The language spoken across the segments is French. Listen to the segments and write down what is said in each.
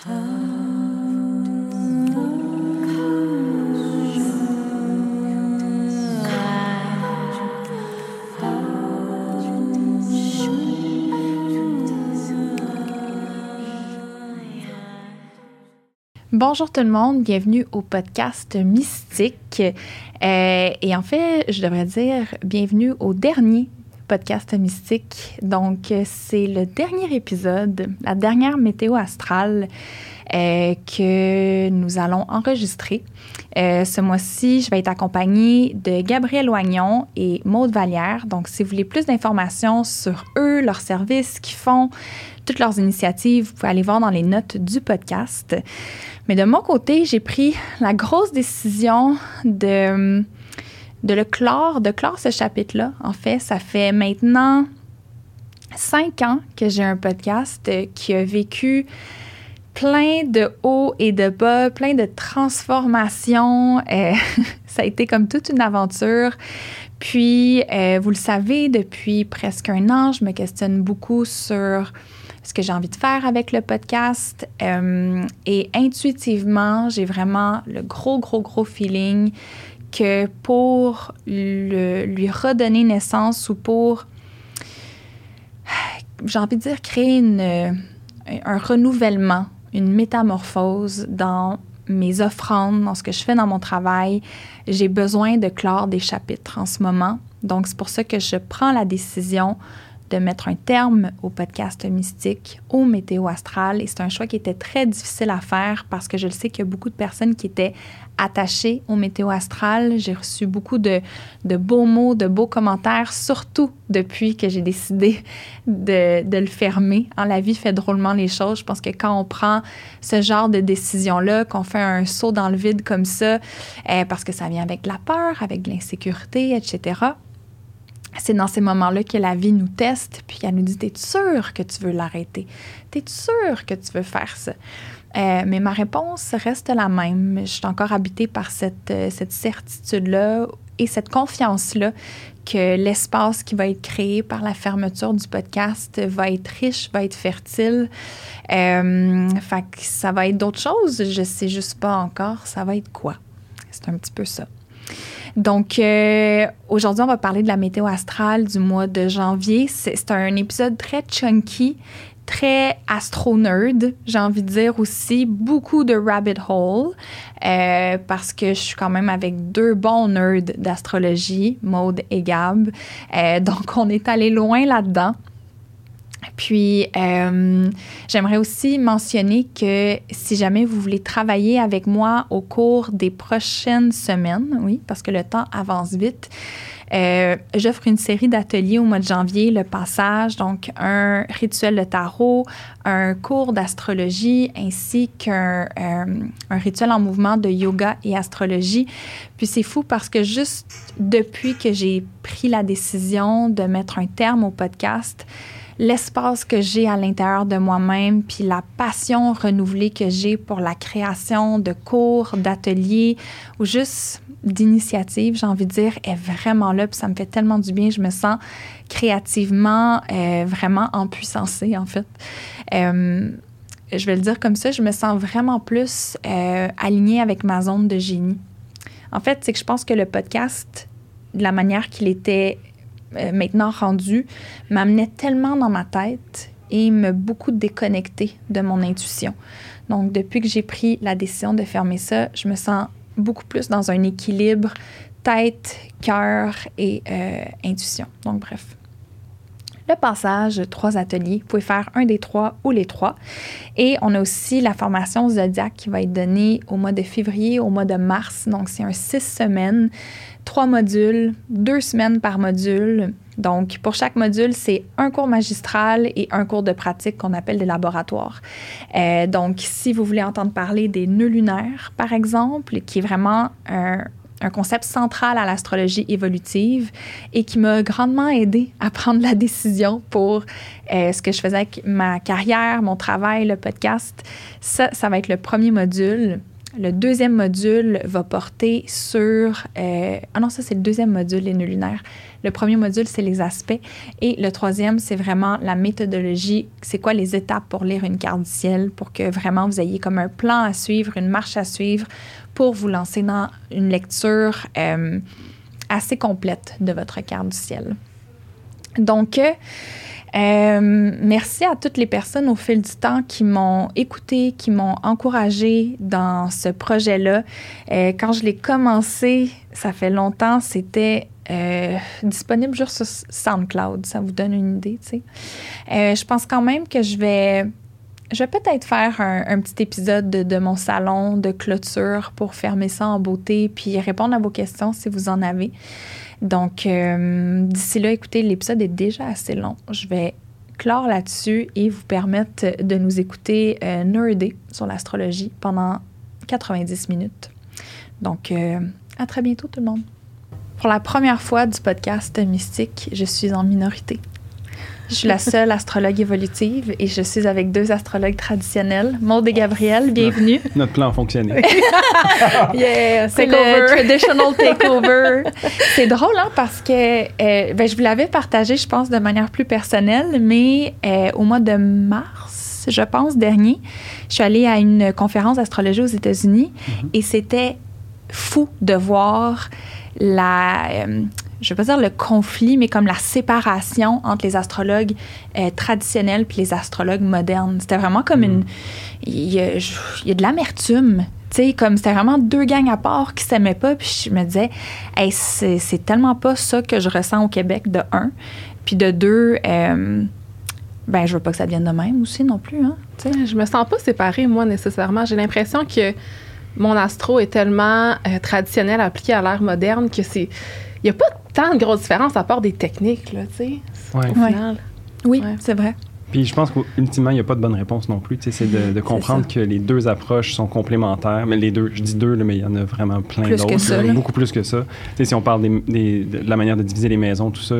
Bonjour tout le monde, bienvenue au podcast Mystique. Et en fait, je devrais dire bienvenue au dernier podcast Mystique. Donc, c'est le dernier épisode, la dernière météo astrale que nous allons enregistrer. Ce mois-ci, je vais être accompagnée de Gabrielle Oignon et Maude Vallière. Donc, si vous voulez plus d'informations sur eux, leurs services, ce qu'ils font, toutes leurs initiatives, vous pouvez aller voir dans les notes du podcast. Mais de mon côté, j'ai pris la grosse décision de clore ce chapitre-là. En fait, ça fait maintenant 5 ans que j'ai un podcast qui a vécu plein de hauts et de bas, plein de transformations. Ça a été comme toute une aventure. Puis, vous le savez, depuis presque 1 an, je me questionne beaucoup sur ce que j'ai envie de faire avec le podcast. Et intuitivement, j'ai vraiment le gros feeling que pour lui redonner naissance ou pour, j'ai envie de dire, créer un renouvellement, une métamorphose dans mes offrandes, dans ce que je fais dans mon travail, j'ai besoin de clore des chapitres en ce moment. Donc, c'est pour ça que je prends la décision de mettre un terme au podcast Mystique, au météo astral. Et c'est un choix qui était très difficile à faire parce que je le sais qu'il y a beaucoup de personnes qui étaient attachées au météo astral. J'ai reçu beaucoup de beaux mots, de beaux commentaires, surtout depuis que j'ai décidé de le fermer. La vie fait drôlement les choses. Je pense que quand on prend ce genre de décision-là, qu'on fait un saut dans le vide comme ça, parce que ça vient avec de la peur, avec de l'insécurité, etc., c'est dans ces moments-là que la vie nous teste, puis elle nous dit « T'es sûr que tu veux l'arrêter? T'es sûr que tu veux faire ça? » Mais ma réponse reste la même. Je suis encore habitée par cette certitude-là et cette confiance-là que l'espace qui va être créé par la fermeture du podcast va être riche, va être fertile. Fait que ça va être d'autres choses. Je sais juste pas encore ça va être quoi. C'est un petit peu ça. Donc, aujourd'hui, on va parler de la météo astrale du mois de janvier. C'est un épisode très chunky, très astro-nerd, j'ai envie de dire aussi. Beaucoup de rabbit hole, parce que je suis quand même avec 2 bons nerds d'astrologie, Maude et Gab. Donc, on est allé loin là-dedans. Puis, j'aimerais aussi mentionner que si jamais vous voulez travailler avec moi au cours des prochaines semaines, oui, parce que le temps avance vite, j'offre une série d'ateliers au mois de janvier, le passage, donc un rituel de tarot, un cours d'astrologie ainsi qu'un rituel en mouvement de yoga et astrologie. Puis c'est fou parce que juste depuis que j'ai pris la décision de mettre un terme au podcast, l'espace que j'ai à l'intérieur de moi-même, puis la passion renouvelée que j'ai pour la création de cours, d'ateliers ou juste d'initiatives, j'ai envie de dire, est vraiment là. Puis ça me fait tellement du bien. Je me sens créativement vraiment empuissancée, en fait. Je vais le dire comme ça, je me sens vraiment plus alignée avec ma zone de génie. En fait, c'est que je pense que le podcast, de la manière qu'il était maintenant rendu, m'amenait tellement dans ma tête et m'a beaucoup déconnectée de mon intuition. Donc, depuis que j'ai pris la décision de fermer ça, je me sens beaucoup plus dans un équilibre tête, cœur et intuition. Donc, bref. Le passage, 3 ateliers. Vous pouvez faire un des 3 ou les 3. Et on a aussi la formation Zodiac qui va être donnée au mois de février, au mois de mars. Donc, c'est un 6 semaines, 3 modules, 2 semaines par module. Donc, pour chaque module, c'est un cours magistral et un cours de pratique qu'on appelle des laboratoires. Donc, si vous voulez entendre parler des nœuds lunaires, par exemple, qui est vraiment un concept central à l'astrologie évolutive et qui m'a grandement aidée à prendre la décision pour ce que je faisais avec ma carrière, mon travail, le podcast. Ça va être le premier module. Le deuxième module va porter sur... non, ça, c'est le deuxième module, les nœuds lunaires. Le premier module, c'est les aspects. Et le troisième, c'est vraiment la méthodologie. C'est quoi les étapes pour lire une carte du ciel pour que vraiment vous ayez comme un plan à suivre, une marche à suivre pour vous lancer dans une lecture assez complète de votre carte du ciel. Donc, merci à toutes les personnes au fil du temps qui m'ont écouté, qui m'ont encouragée dans ce projet-là. Quand je l'ai commencé, ça fait longtemps, c'était disponible juste sur SoundCloud. Ça vous donne une idée, tu sais. Je pense quand même que je vais peut-être faire un petit épisode de mon salon de clôture pour fermer ça en beauté puis répondre à vos questions si vous en avez. Donc, d'ici là, écoutez, l'épisode est déjà assez long. Je vais clore là-dessus et vous permettre de nous écouter nerder sur l'astrologie pendant 90 minutes. Donc, à très bientôt tout le monde. Pour la première fois du podcast Mystique, je suis en minorité. Je suis la seule astrologue évolutive et je suis avec 2 astrologues traditionnels, Maude et Gabriel. Bienvenue. Notre plan a fonctionné. Yeah, c'est le traditional takeover. C'est drôle, hein, parce que je vous l'avais partagé, je pense, de manière plus personnelle, mais au mois de mars, je pense, dernier, je suis allée à une conférence d'astrologie aux États-Unis et c'était fou de voir je ne vais pas dire le conflit, mais comme la séparation entre les astrologues traditionnels puis les astrologues modernes. C'était vraiment comme il y a de l'amertume. Tu sais, comme c'était vraiment 2 gangs à part qui ne s'aimaient pas. Puis je me disais, hey, c'est tellement pas ça que je ressens au Québec, de 1. Puis de 2, je veux pas que ça devienne de même aussi non plus. Hein, t'sais. Je me sens pas séparée, moi, nécessairement. J'ai l'impression que mon astro est tellement traditionnel appliqué à l'ère moderne que il n'y a pas tant de grosses différences à part des techniques, là, tu sais, au final. Oui, c'est vrai. Puis je pense qu'ultimement, il n'y a pas de bonne réponse non plus. C'est de comprendre que les 2 approches sont complémentaires. Mais les 2, je dis 2, là, mais il y en a vraiment plein d'autres. Beaucoup plus que ça. Si on parle de la manière de diviser les maisons, tout ça,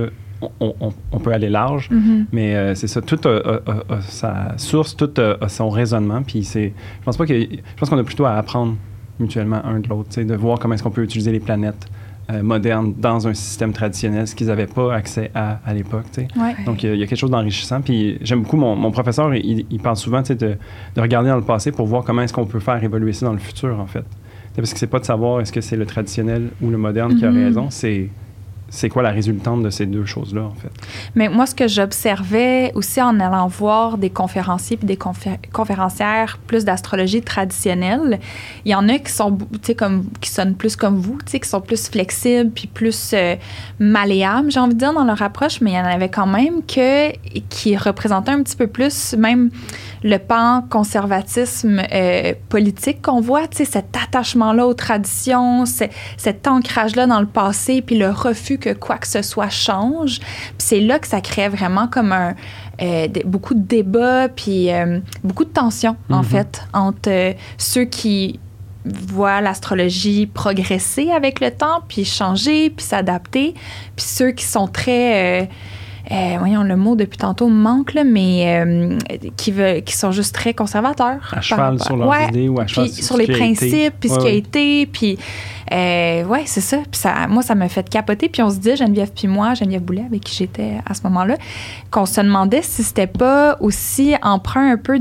on peut aller large. Mais c'est ça, tout a sa source, tout a son raisonnement. Puis je pense qu'on a plutôt à apprendre mutuellement un de l'autre, de voir comment est-ce qu'on peut utiliser les planètes modernes dans un système traditionnel, ce qu'ils n'avaient pas accès à l'époque. Ouais. Donc, il y a quelque chose d'enrichissant. Puis j'aime beaucoup mon professeur, il parle souvent de regarder dans le passé pour voir comment est-ce qu'on peut faire évoluer ça dans le futur, en fait. Parce que c'est pas de savoir est-ce que c'est le traditionnel ou le moderne qui a raison, c'est quoi la résultante de ces 2 choses-là, en fait. Mais moi, ce que j'observais aussi en allant voir des conférenciers puis des conférencières plus d'astrologie traditionnelle, il y en a qui sont, tu sais, qui sonnent plus comme vous, tu sais, qui sont plus flexibles puis plus malléables, j'ai envie de dire, dans leur approche, mais il y en avait quand même qui représentaient un petit peu plus même le pan conservatisme politique qu'on voit, tu sais, cet attachement-là aux traditions, cet ancrage-là dans le passé puis le refus que quoi que ce soit change. Puis c'est là que ça crée vraiment comme beaucoup de débats puis beaucoup de tensions, en fait, entre ceux qui voient l'astrologie progresser avec le temps, puis changer, puis s'adapter, puis ceux qui sont très... voyons, le mot depuis tantôt me manque, là, mais qui sont juste très conservateurs. À cheval sur leurs idées ou à cheval sur les principes, puis ce qui a été, puis c'est ça. Puis moi, ça m'a fait capoter. Puis on se dit, Geneviève Boulet, avec qui j'étais à ce moment-là, qu'on se demandait si c'était pas aussi emprunt un peu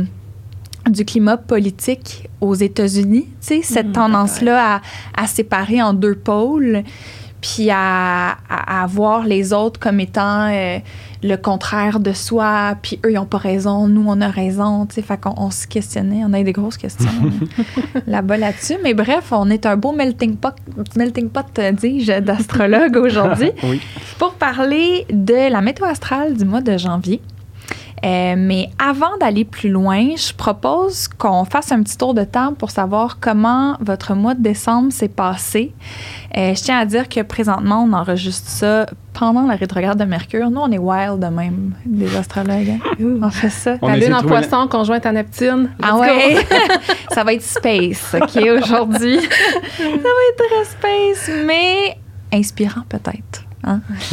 du climat politique aux États-Unis, tu sais, cette tendance-là à séparer en 2 pôles, puis à voir les autres comme étant le contraire de soi, puis eux, ils n'ont pas raison, nous, on a raison, tu sais, fait qu'on se questionnait, on a eu des grosses questions là-bas là-dessus, mais bref, on est un beau melting pot dis-je, d'astrologues aujourd'hui, pour parler de la météo astrale du mois de janvier. Mais avant d'aller plus loin, je propose qu'on fasse un petit tour de table pour savoir comment votre mois de décembre s'est passé. Je tiens à dire que présentement, on enregistre ça pendant la rétrograde de Mercure. Nous, on est wild de même, des astrologues. Hein? On fait ça. La lune en poisson conjointe à Neptune. Ah ouais? Ça va être space, OK, aujourd'hui. Ça va être très space, mais inspirant peut-être. Hein? Oui.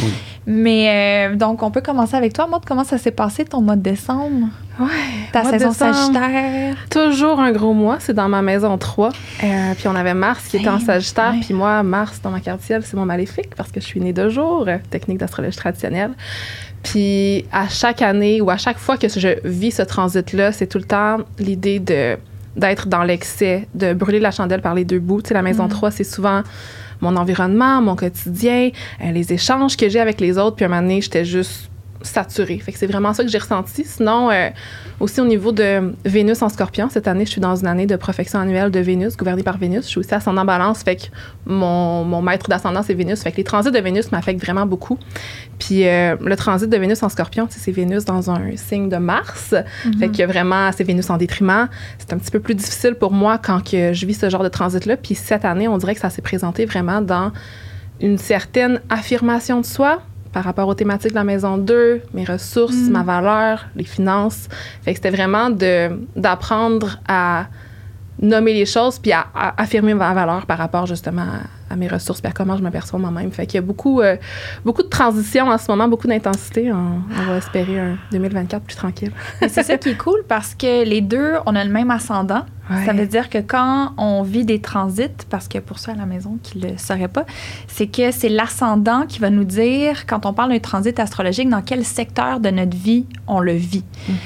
Mais donc, on peut commencer avec toi, Maude. Comment ça s'est passé ton mois de décembre? Ouais. Ta saison Sagittaire. Toujours un gros mois, c'est dans ma maison 3. Puis on avait Mars qui était en Sagittaire. Puis moi, Mars, dans ma carte ciel, c'est mon maléfique parce que je suis née de jour, technique d'astrologie traditionnelle. Puis à chaque année ou à chaque fois que je vis ce transit-là, c'est tout le temps l'idée d'être dans l'excès, de brûler la chandelle par les deux bouts. Tu sais, la maison 3, c'est souvent mon environnement, mon quotidien, les échanges que j'ai avec les autres. Puis à un moment donné, j'étais juste saturée. Fait que c'est vraiment ça que j'ai ressenti. Sinon, aussi au niveau de Vénus en Scorpion, cette année, je suis dans une année de profection annuelle de Vénus, gouvernée par Vénus. Je suis aussi ascendant Balance, fait que mon maître d'ascendant, c'est Vénus. Fait que les transits de Vénus m'affectent vraiment beaucoup. Puis le transit de Vénus en Scorpion, c'est Vénus dans un signe de Mars. Fait que vraiment, c'est Vénus en détriment. C'est un petit peu plus difficile pour moi quand que je vis ce genre de transit-là. Puis cette année, on dirait que ça s'est présenté vraiment dans une certaine affirmation de soi, par rapport aux thématiques de la maison 2, mes ressources, ma valeur, les finances. Fait que c'était vraiment d'apprendre à nommer les choses puis à affirmer ma valeur par rapport justement à mes ressources puis à comment je me perçois moi-même. Fait qu'il y a beaucoup de transitions en ce moment, beaucoup d'intensité. On va espérer un 2024 plus tranquille. C'est ça qui est cool parce que les deux, on a le même ascendant. Ouais. Ça veut dire que quand on vit des transits, parce que pour ceux à la maison qui ne le sauraient pas, c'est que c'est l'ascendant qui va nous dire, quand on parle d'un transit astrologique, dans quel secteur de notre vie on le vit.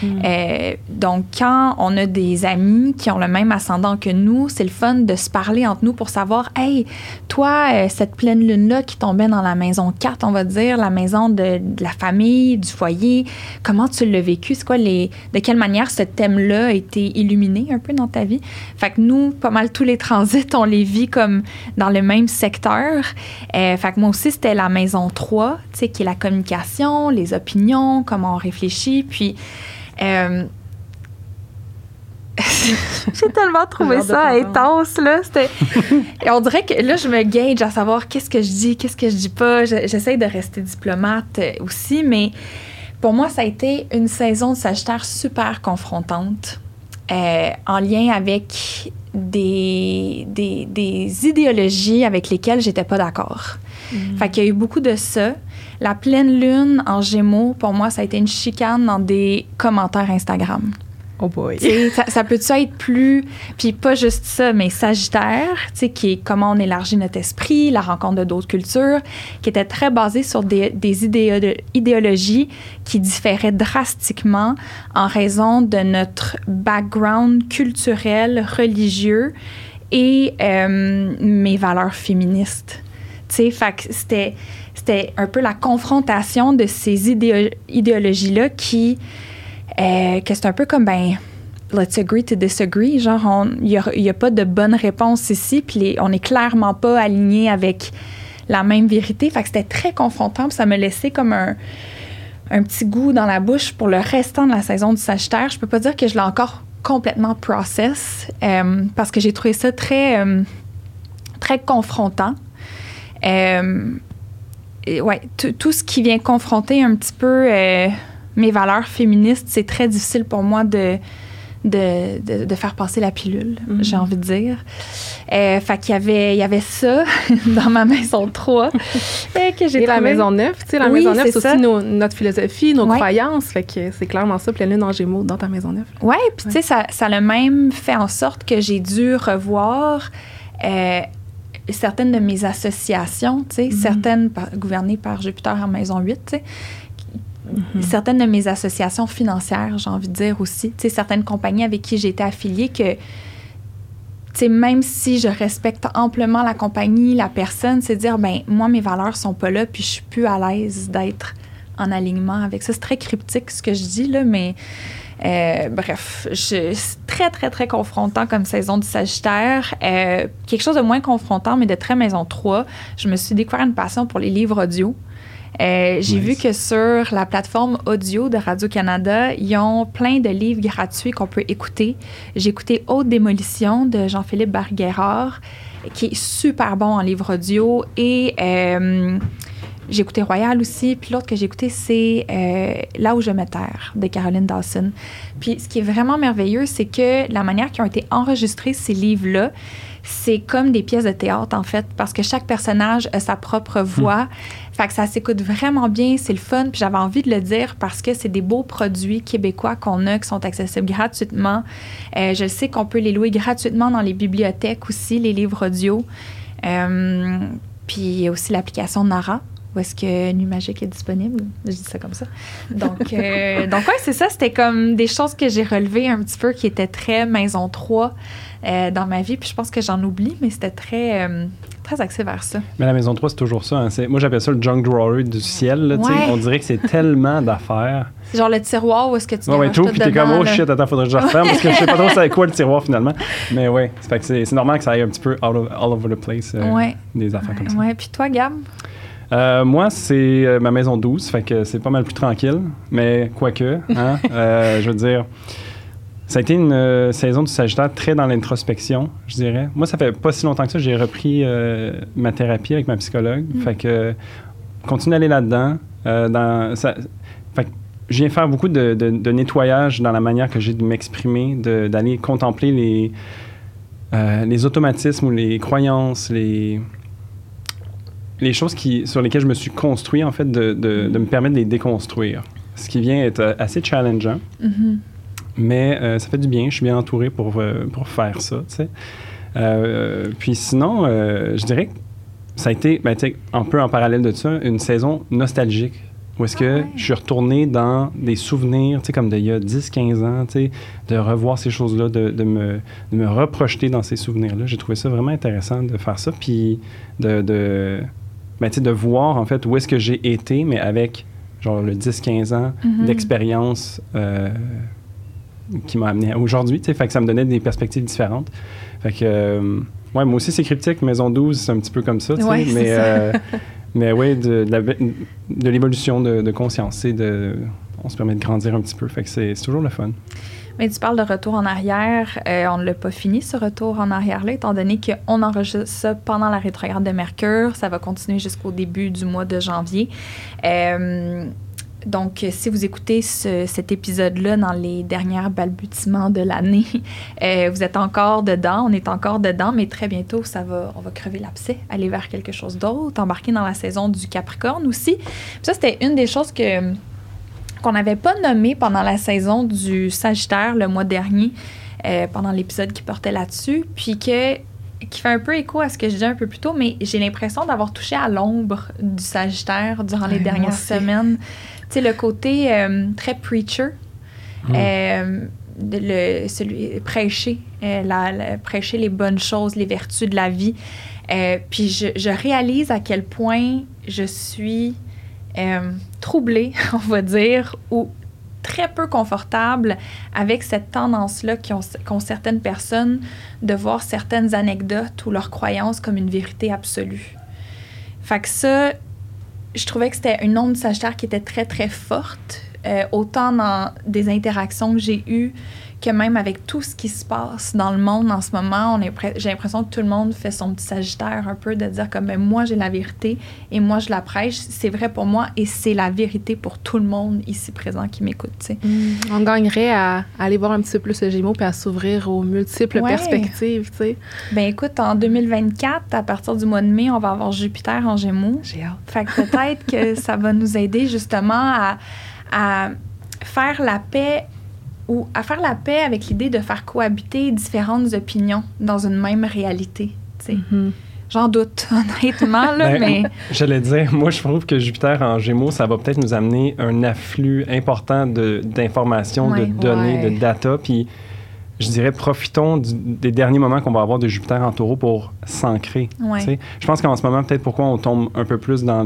Donc, quand on a des amis qui ont le même ascendant que nous, c'est le fun de se parler entre nous pour savoir, hey, toi, cette pleine lune-là qui tombait dans la maison 4, on va dire, la maison de la famille, du foyer, comment tu l'as vécu? C'est quoi de quelle manière ce thème-là a été illuminé un peu dans ta vie? Fait que nous, pas mal tous les transits, on les vit comme dans le même secteur. Fait que moi aussi, c'était la maison 3, tu sais, qui est la communication, les opinions, comment on réfléchit. Puis, j'ai tellement trouvé ça intense, là. Et on dirait que là, je me gauge à savoir qu'est-ce que je dis, qu'est-ce que je dis pas. J'essaie de rester diplomate aussi, mais pour moi, ça a été une saison de Sagittaire super confrontante. En lien avec des idéologies avec lesquelles j'étais pas d'accord. Fait qu'il y a eu beaucoup de ça. La pleine lune en Gémeaux, pour moi, ça a été une chicane dans des commentaires Instagram. Oh boy! Ça peut-tu être plus... Puis pas juste ça, mais Sagittaire, tu sais, qui est comment on élargit notre esprit, la rencontre de d'autres cultures, qui était très basée sur des idéologies qui différaient drastiquement en raison de notre background culturel, religieux et mes valeurs féministes. Tu sais, fait que c'était un peu la confrontation de ces idéologies-là qui... que c'est un peu comme, let's agree to disagree. Genre, il n'y a pas de bonne réponse ici, puis on n'est clairement pas alignés avec la même vérité. Fait que c'était très confrontant, puis ça me laissait comme un petit goût dans la bouche pour le restant de la saison du Sagittaire. Je peux pas dire que je l'ai encore complètement process, parce que j'ai trouvé ça très, très confrontant. Ouais, tout ce qui vient confronter un petit peu... mes valeurs féministes, c'est très difficile pour moi de faire passer la pilule, j'ai envie de dire. Fait qu'il y avait ça dans ma maison 3. Que j'ai la maison 9, tu sais, la maison 9, c'est aussi notre philosophie, nos croyances. Fait que c'est clairement ça, pleine lune en Gémeaux dans ta maison 9. Oui, puis tu sais, ça a même fait en sorte que j'ai dû revoir certaines de mes associations, tu sais, certaines gouvernées par Jupiter en maison 8, tu sais, certaines de mes associations financières, j'ai envie de dire aussi. Tu sais, certaines compagnies avec qui j'étais affiliée que, tu sais, même si je respecte amplement la compagnie, la personne, c'est dire, moi, mes valeurs sont pas là, puis je suis plus à l'aise d'être en alignement avec ça. C'est très cryptique, ce que je dis, là, mais bref, c'est très, très, très confrontant comme saison du Sagittaire. Quelque chose de moins confrontant, mais de très maison 3. Je me suis découvert une passion pour les livres audio. J'ai vu que sur la plateforme audio de Radio-Canada, ils ont plein de livres gratuits qu'on peut écouter. J'ai écouté Haute Démolition de Jean-Philippe Barguerard, qui est super bon en livre audio. Et j'ai écouté Royal aussi. Puis l'autre que j'ai écouté, c'est Là où je me terre de Caroline Dawson. Puis ce qui est vraiment merveilleux, c'est que la manière qu'ils ont été enregistrés, ces livres-là, c'est comme des pièces de théâtre, en fait, parce que chaque personnage a sa propre voix. Fait que ça s'écoute vraiment bien, c'est le fun. Puis j'avais envie de le dire parce que c'est des beaux produits québécois qu'on a qui sont accessibles gratuitement. Je sais qu'on peut les louer gratuitement dans les bibliothèques aussi, les livres audio. Puis il y a aussi l'application Nara, où est-ce que Nuit Magique est disponible. Je dis ça comme ça. Donc ouais, c'est ça. C'était comme des choses que j'ai relevées un petit peu qui étaient très Maison 3 dans ma vie. Puis je pense que j'en oublie, mais c'était très axé vers ça. Mais la Maison 3, c'est toujours ça. Hein. Moi, j'appelle ça le junk drawer du ciel. Là, on dirait que c'est tellement d'affaires. C'est genre le tiroir où est-ce que tu garoches tout, tout puis t'es comme, oh shit, attends, faudrait que je referme parce que je sais pas trop c'est quoi le tiroir finalement. Mais ouais, c'est normal que ça aille un petit peu all over the place, des affaires comme ça. Ouais, puis toi, Gab? Moi, c'est ma maison 12, fait que c'est pas mal plus tranquille, mais quoique, hein, je veux dire, ça a été une saison du Sagittaire très dans l'introspection, je dirais. Moi, ça fait pas si longtemps que ça, j'ai repris ma thérapie avec ma psychologue, fait que continue d'aller là-dedans. Fait que je viens faire beaucoup de nettoyage dans la manière que j'ai de m'exprimer, d'aller contempler les automatismes ou les croyances, les choses sur lesquelles je me suis construit, en fait, de me permettre de les déconstruire. Ce qui vient être assez challengeant. Mm-hmm. Mais ça fait du bien. Je suis bien entouré pour faire ça, tu sais. Puis sinon, je dirais que ça a été, un peu en parallèle de ça, une saison nostalgique. Où est-ce que je suis retourné dans des souvenirs, tu sais, comme d'il y a 10-15 ans, tu sais, de revoir ces choses-là, de me reprojeter dans ces souvenirs-là. J'ai trouvé ça vraiment intéressant de faire ça. Puis de voir, en fait, où est-ce que j'ai été, mais avec, genre, le 10-15 ans d'expérience qui m'a amené à aujourd'hui, tu sais, fait que ça me donnait des perspectives différentes. Fait que, moi aussi, c'est cryptique. Maison 12, c'est un petit peu comme ça, tu sais, mais oui, de l'évolution de conscience, on se permet de grandir un petit peu, fait que c'est toujours le fun. Mais tu parles de retour en arrière. On ne l'a pas fini, ce retour en arrière-là, étant donné qu'on enregistre ça pendant la rétrograde de Mercure. Ça va continuer jusqu'au début du mois de janvier. Donc, si vous écoutez cet épisode-là dans les derniers balbutiements de l'année, vous êtes encore dedans, on est encore dedans, mais très bientôt, on va crever l'abcès, aller vers quelque chose d'autre, embarquer dans la saison du Capricorne aussi. Puis ça, c'était une des choses qu'on n'avait pas nommé pendant la saison du Sagittaire le mois dernier, pendant l'épisode qui portait là-dessus, puis qui fait un peu écho à ce que je disais un peu plus tôt, mais j'ai l'impression d'avoir touché à l'ombre du Sagittaire durant les dernières semaines. Tu sais, le côté très preacher, prêcher, prêcher les bonnes choses, les vertus de la vie. Puis je réalise à quel point je suis troublée, on va dire, ou très peu confortable avec cette tendance-là qu'ont certaines personnes de voir certaines anecdotes ou leurs croyances comme une vérité absolue. Fait que ça, je trouvais que c'était une onde Sagittaire qui était très, très forte, autant dans des interactions que j'ai eues que même avec tout ce qui se passe dans le monde en ce moment. J'ai l'impression que tout le monde fait son petit Sagittaire un peu, de dire comme ben, moi j'ai la vérité et moi je la prêche, c'est vrai pour moi et c'est la vérité pour tout le monde ici présent qui m'écoute. Tu sais. On gagnerait à aller voir un petit peu plus le Gémeaux puis à s'ouvrir aux multiples perspectives. Tu sais. Ben écoute, en 2024, à partir du mois de mai, on va avoir Jupiter en Gémeaux. J'ai hâte. Fait que peut-être que ça va nous aider justement à faire la paix ou à faire la paix avec l'idée de faire cohabiter différentes opinions dans une même réalité. Mm-hmm. J'en doute, honnêtement, là, mais... J'allais dire, moi, je trouve que Jupiter en Gémeaux, ça va peut-être nous amener un afflux important d'informations, de données, de data, puis je dirais, profitons des derniers moments qu'on va avoir de Jupiter en Taureau pour s'ancrer. Ouais. Je pense qu'en ce moment, peut-être pourquoi on tombe un peu plus dans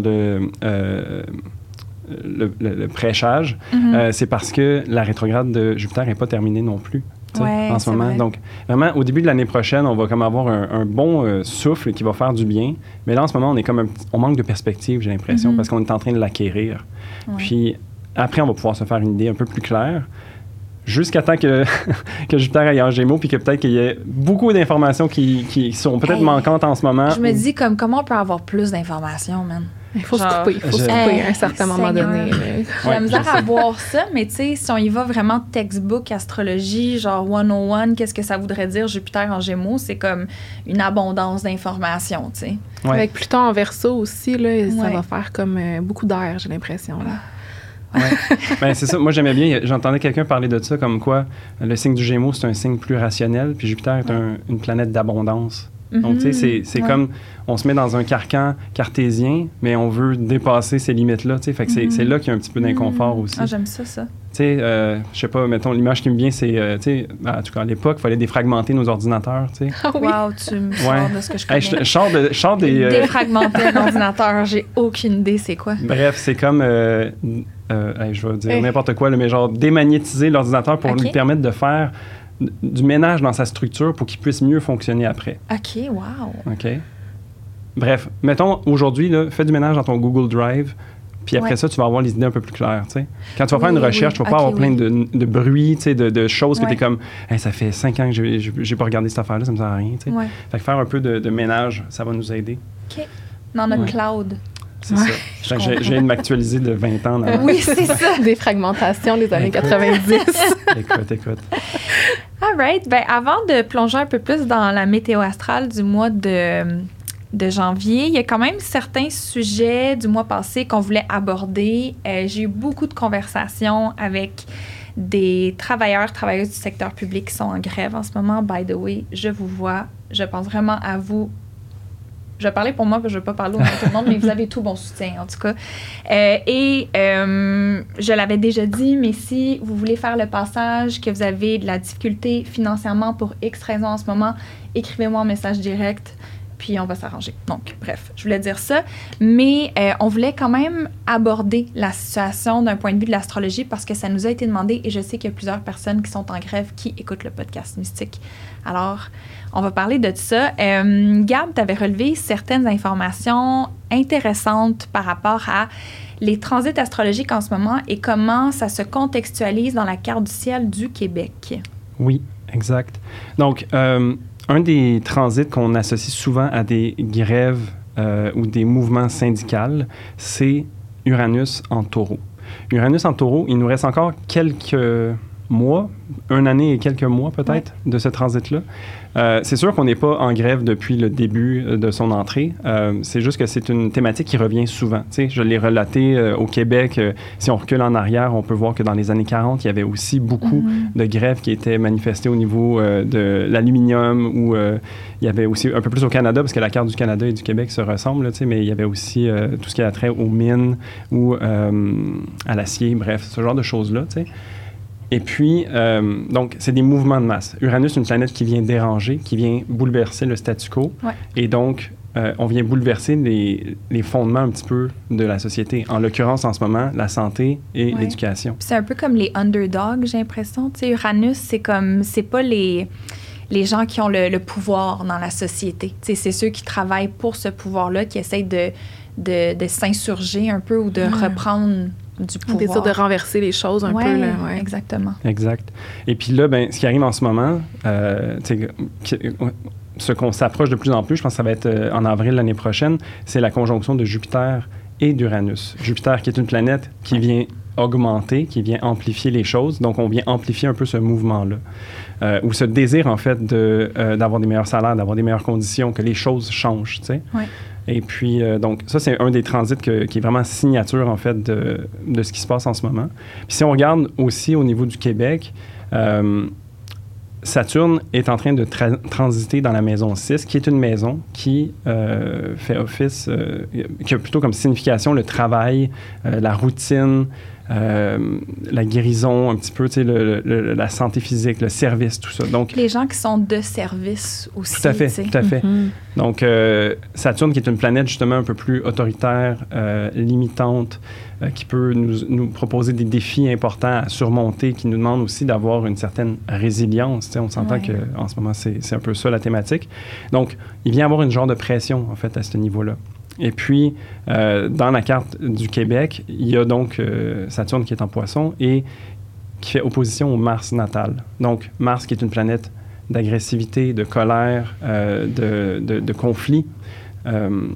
le prêchage, c'est parce que la rétrograde de Jupiter n'est pas terminée non plus en ce moment. Vrai. Donc, vraiment, au début de l'année prochaine, on va comme avoir un bon souffle qui va faire du bien. Mais là, en ce moment, on manque de perspective, j'ai l'impression, parce qu'on est en train de l'acquérir. Ouais. Puis après, on va pouvoir se faire une idée un peu plus claire. Jusqu'à temps que Jupiter aille en Gémeaux, puis que peut-être qu'il y ait beaucoup d'informations qui sont peut-être manquantes en ce moment. Je me dis, comment on peut avoir plus d'informations, man? Il faut se couper à un certain moment donné. J'ai la misère à voir ça, mais tu sais, si on y va vraiment textbook astrologie, genre 101, qu'est-ce que ça voudrait dire Jupiter en Gémeaux? C'est comme une abondance d'informations, tu sais. Ouais. Avec Pluton en Verseau aussi, là, ça va faire comme beaucoup d'air, j'ai l'impression. Là. Ben, c'est ça. Moi, j'aimais bien, j'entendais quelqu'un parler de ça, comme quoi le signe du Gémeaux, c'est un signe plus rationnel, puis Jupiter est une planète d'abondance. Donc, tu sais, c'est comme on se met dans un carcan cartésien, mais on veut dépasser ces limites-là, tu sais. Fait que c'est là qu'il y a un petit peu d'inconfort aussi. Ah, j'aime ça. Tu sais, je sais pas, mettons, l'image qui me vient, c'est, tu sais, en tout cas, à l'époque, il fallait défragmenter nos ordinateurs, tu sais. Ah oui. Wow, tu me sors de ce que je connais. Je sors des... Défragmenter un ordinateur, j'ai aucune idée c'est quoi. Bref, c'est comme... je vais dire n'importe quoi, là, mais genre démagnétiser l'ordinateur pour lui permettre de faire du ménage dans sa structure pour qu'il puisse mieux fonctionner après. OK, wow. OK. Bref, mettons, aujourd'hui, là, fais du ménage dans ton Google Drive, puis après ça, tu vas avoir les idées un peu plus claires, tu sais. Quand tu vas faire une recherche, tu vas pas avoir plein de bruit, tu sais, de choses que tu es comme, hey, ça fait 5 ans que j'ai pas regardé cette affaire-là, ça me sert à rien, tu sais. Fait que faire un peu de ménage, ça va nous aider. OK. Dans notre cloud. C'est ça. Je viens de m'actualiser de 20 ans. Oui, c'est ça. Des fragmentations des années 90. Écoute. All right. Ben, avant de plonger un peu plus dans la météo astrale du mois de janvier, il y a quand même certains sujets du mois passé qu'on voulait aborder. J'ai eu beaucoup de conversations avec des travailleuses du secteur public qui sont en grève en ce moment. By the way, je vous vois. Je pense vraiment à vous. Je vais parler pour moi, parce que je ne vais pas parler au nom de tout le monde, mais vous avez tout mon soutien, en tout cas. Je l'avais déjà dit, mais si vous voulez faire le passage, que vous avez de la difficulté financièrement pour X raisons en ce moment, écrivez-moi un message direct, puis on va s'arranger. Donc, bref, je voulais dire ça. Mais on voulait quand même aborder la situation d'un point de vue de l'astrologie parce que ça nous a été demandé et je sais qu'il y a plusieurs personnes qui sont en grève qui écoutent le podcast Mystique. Alors, on va parler de ça. Gab, tu avais relevé certaines informations intéressantes par rapport à les transits astrologiques en ce moment et comment ça se contextualise dans la carte du ciel du Québec. Oui, exact. Donc, un des transits qu'on associe souvent à des grèves ou des mouvements syndicaux, c'est Uranus en taureau. Uranus en taureau, il nous reste encore quelques mois, une année et quelques mois peut-être de ce transit-là. C'est sûr qu'on n'est pas en grève depuis le début de son entrée. C'est juste que c'est une thématique qui revient souvent. Tu sais, je l'ai relaté au Québec. Si on recule en arrière, on peut voir que dans les années 40, il y avait aussi beaucoup de grèves qui étaient manifestées au niveau de l'aluminium ou il y avait aussi un peu plus au Canada, parce que la carte du Canada et du Québec se ressemblent, tu sais, mais il y avait aussi tout ce qui a trait aux mines ou à l'acier, bref, ce genre de choses-là, tu sais. Et puis, donc, c'est des mouvements de masse. Uranus, une planète qui vient déranger, qui vient bouleverser le statu quo. Ouais. Et donc, on vient bouleverser les fondements un petit peu de la société. En l'occurrence, en ce moment, la santé et l'éducation. C'est un peu comme les underdogs, j'ai l'impression. Tu sais, Uranus, c'est pas les gens qui ont le pouvoir dans la société. Tu sais, c'est ceux qui travaillent pour ce pouvoir-là, qui essayent de s'insurger un peu ou de reprendre du pouvoir. Désir de renverser les choses un peu. Là, exactement. Exact. Et puis là, ben, ce qui arrive en ce moment, ce qu'on s'approche de plus en plus, je pense que ça va être en avril l'année prochaine, c'est la conjonction de Jupiter et d'Uranus. Jupiter qui est une planète qui vient augmenter, qui vient amplifier les choses. Donc, on vient amplifier un peu ce mouvement-là. Ou ce désir, en fait, d'avoir des meilleurs salaires, d'avoir des meilleures conditions, que les choses changent, tu sais. Ouais. Et puis, donc, ça, c'est un des transits qui est vraiment signature, en fait, de ce qui se passe en ce moment. Puis si on regarde aussi au niveau du Québec, Saturne est en train de transiter dans la maison 6, qui est une maison qui fait office, qui a plutôt comme signification le travail, la routine, la guérison, un petit peu, tu sais, la santé physique, le service, tout ça. Donc, les gens qui sont de service aussi. Tout à fait, tout à fait. Donc, Saturne, qui est une planète justement un peu plus autoritaire, limitante, qui peut nous proposer des défis importants à surmonter, qui nous demande aussi d'avoir une certaine résilience. Tu sais, on s'entend qu'en ce moment, c'est un peu ça la thématique. Donc, il vient avoir une genre de pression, en fait, à ce niveau-là. Et puis, dans la carte du Québec, il y a donc Saturne qui est en Poisson et qui fait opposition au Mars natal. Donc, Mars qui est une planète d'agressivité, de colère, de conflit,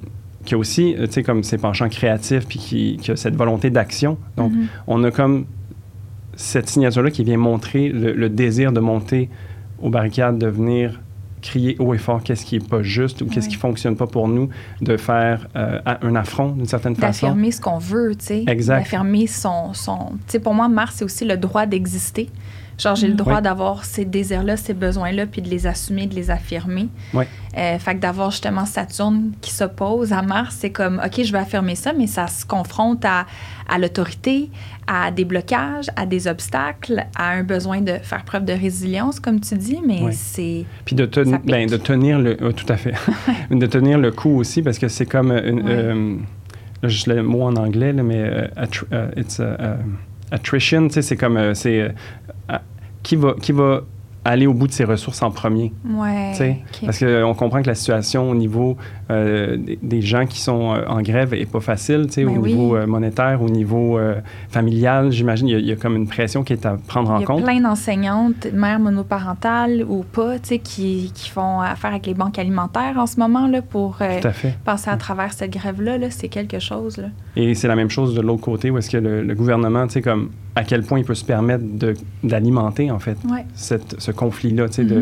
qui a aussi, tu sais, comme ses penchants créatifs, puis qui a cette volonté d'action. Donc, on a comme cette signature-là qui vient montrer le désir de monter aux barricades, de venir crier haut et fort qu'est-ce qui n'est pas juste ou qu'est-ce qui ne fonctionne pas pour nous, de faire un affront d'une certaine façon. D'affirmer ce qu'on veut, tu sais. Exact. D'affirmer son... Tu sais, pour moi, Mars, c'est aussi le droit d'exister. Genre, j'ai le droit d'avoir ces désirs-là, ces besoins-là, puis de les assumer, de les affirmer. Oui. Fait que d'avoir justement Saturne qui s'oppose à Mars, c'est comme, OK, je vais affirmer ça, mais ça se confronte à l'autorité, à des blocages, à des obstacles, à un besoin de faire preuve de résilience, comme tu dis, mais c'est... Puis de tenir le... tout à fait. De tenir le coup aussi, parce que c'est comme une... là, juste le mot en anglais, là, mais attrition, tu sais, c'est comme... qui va aller au bout de ses ressources en premier. Ouais. Okay. Parce qu'on comprend que la situation au niveau des gens qui sont en grève n'est pas facile, au niveau monétaire, au niveau familial. J'imagine qu'il y a comme une pression qui est à prendre en compte. Il y a plein d'enseignantes, mères monoparentales ou pas, qui font affaire avec les banques alimentaires en ce moment là, pour passer à travers cette grève-là. Là, c'est quelque chose. Là. Et c'est la même chose de l'autre côté, où est-ce que le gouvernement, comme à quel point il peut se permettre d'alimenter, en fait, ce conflit-là,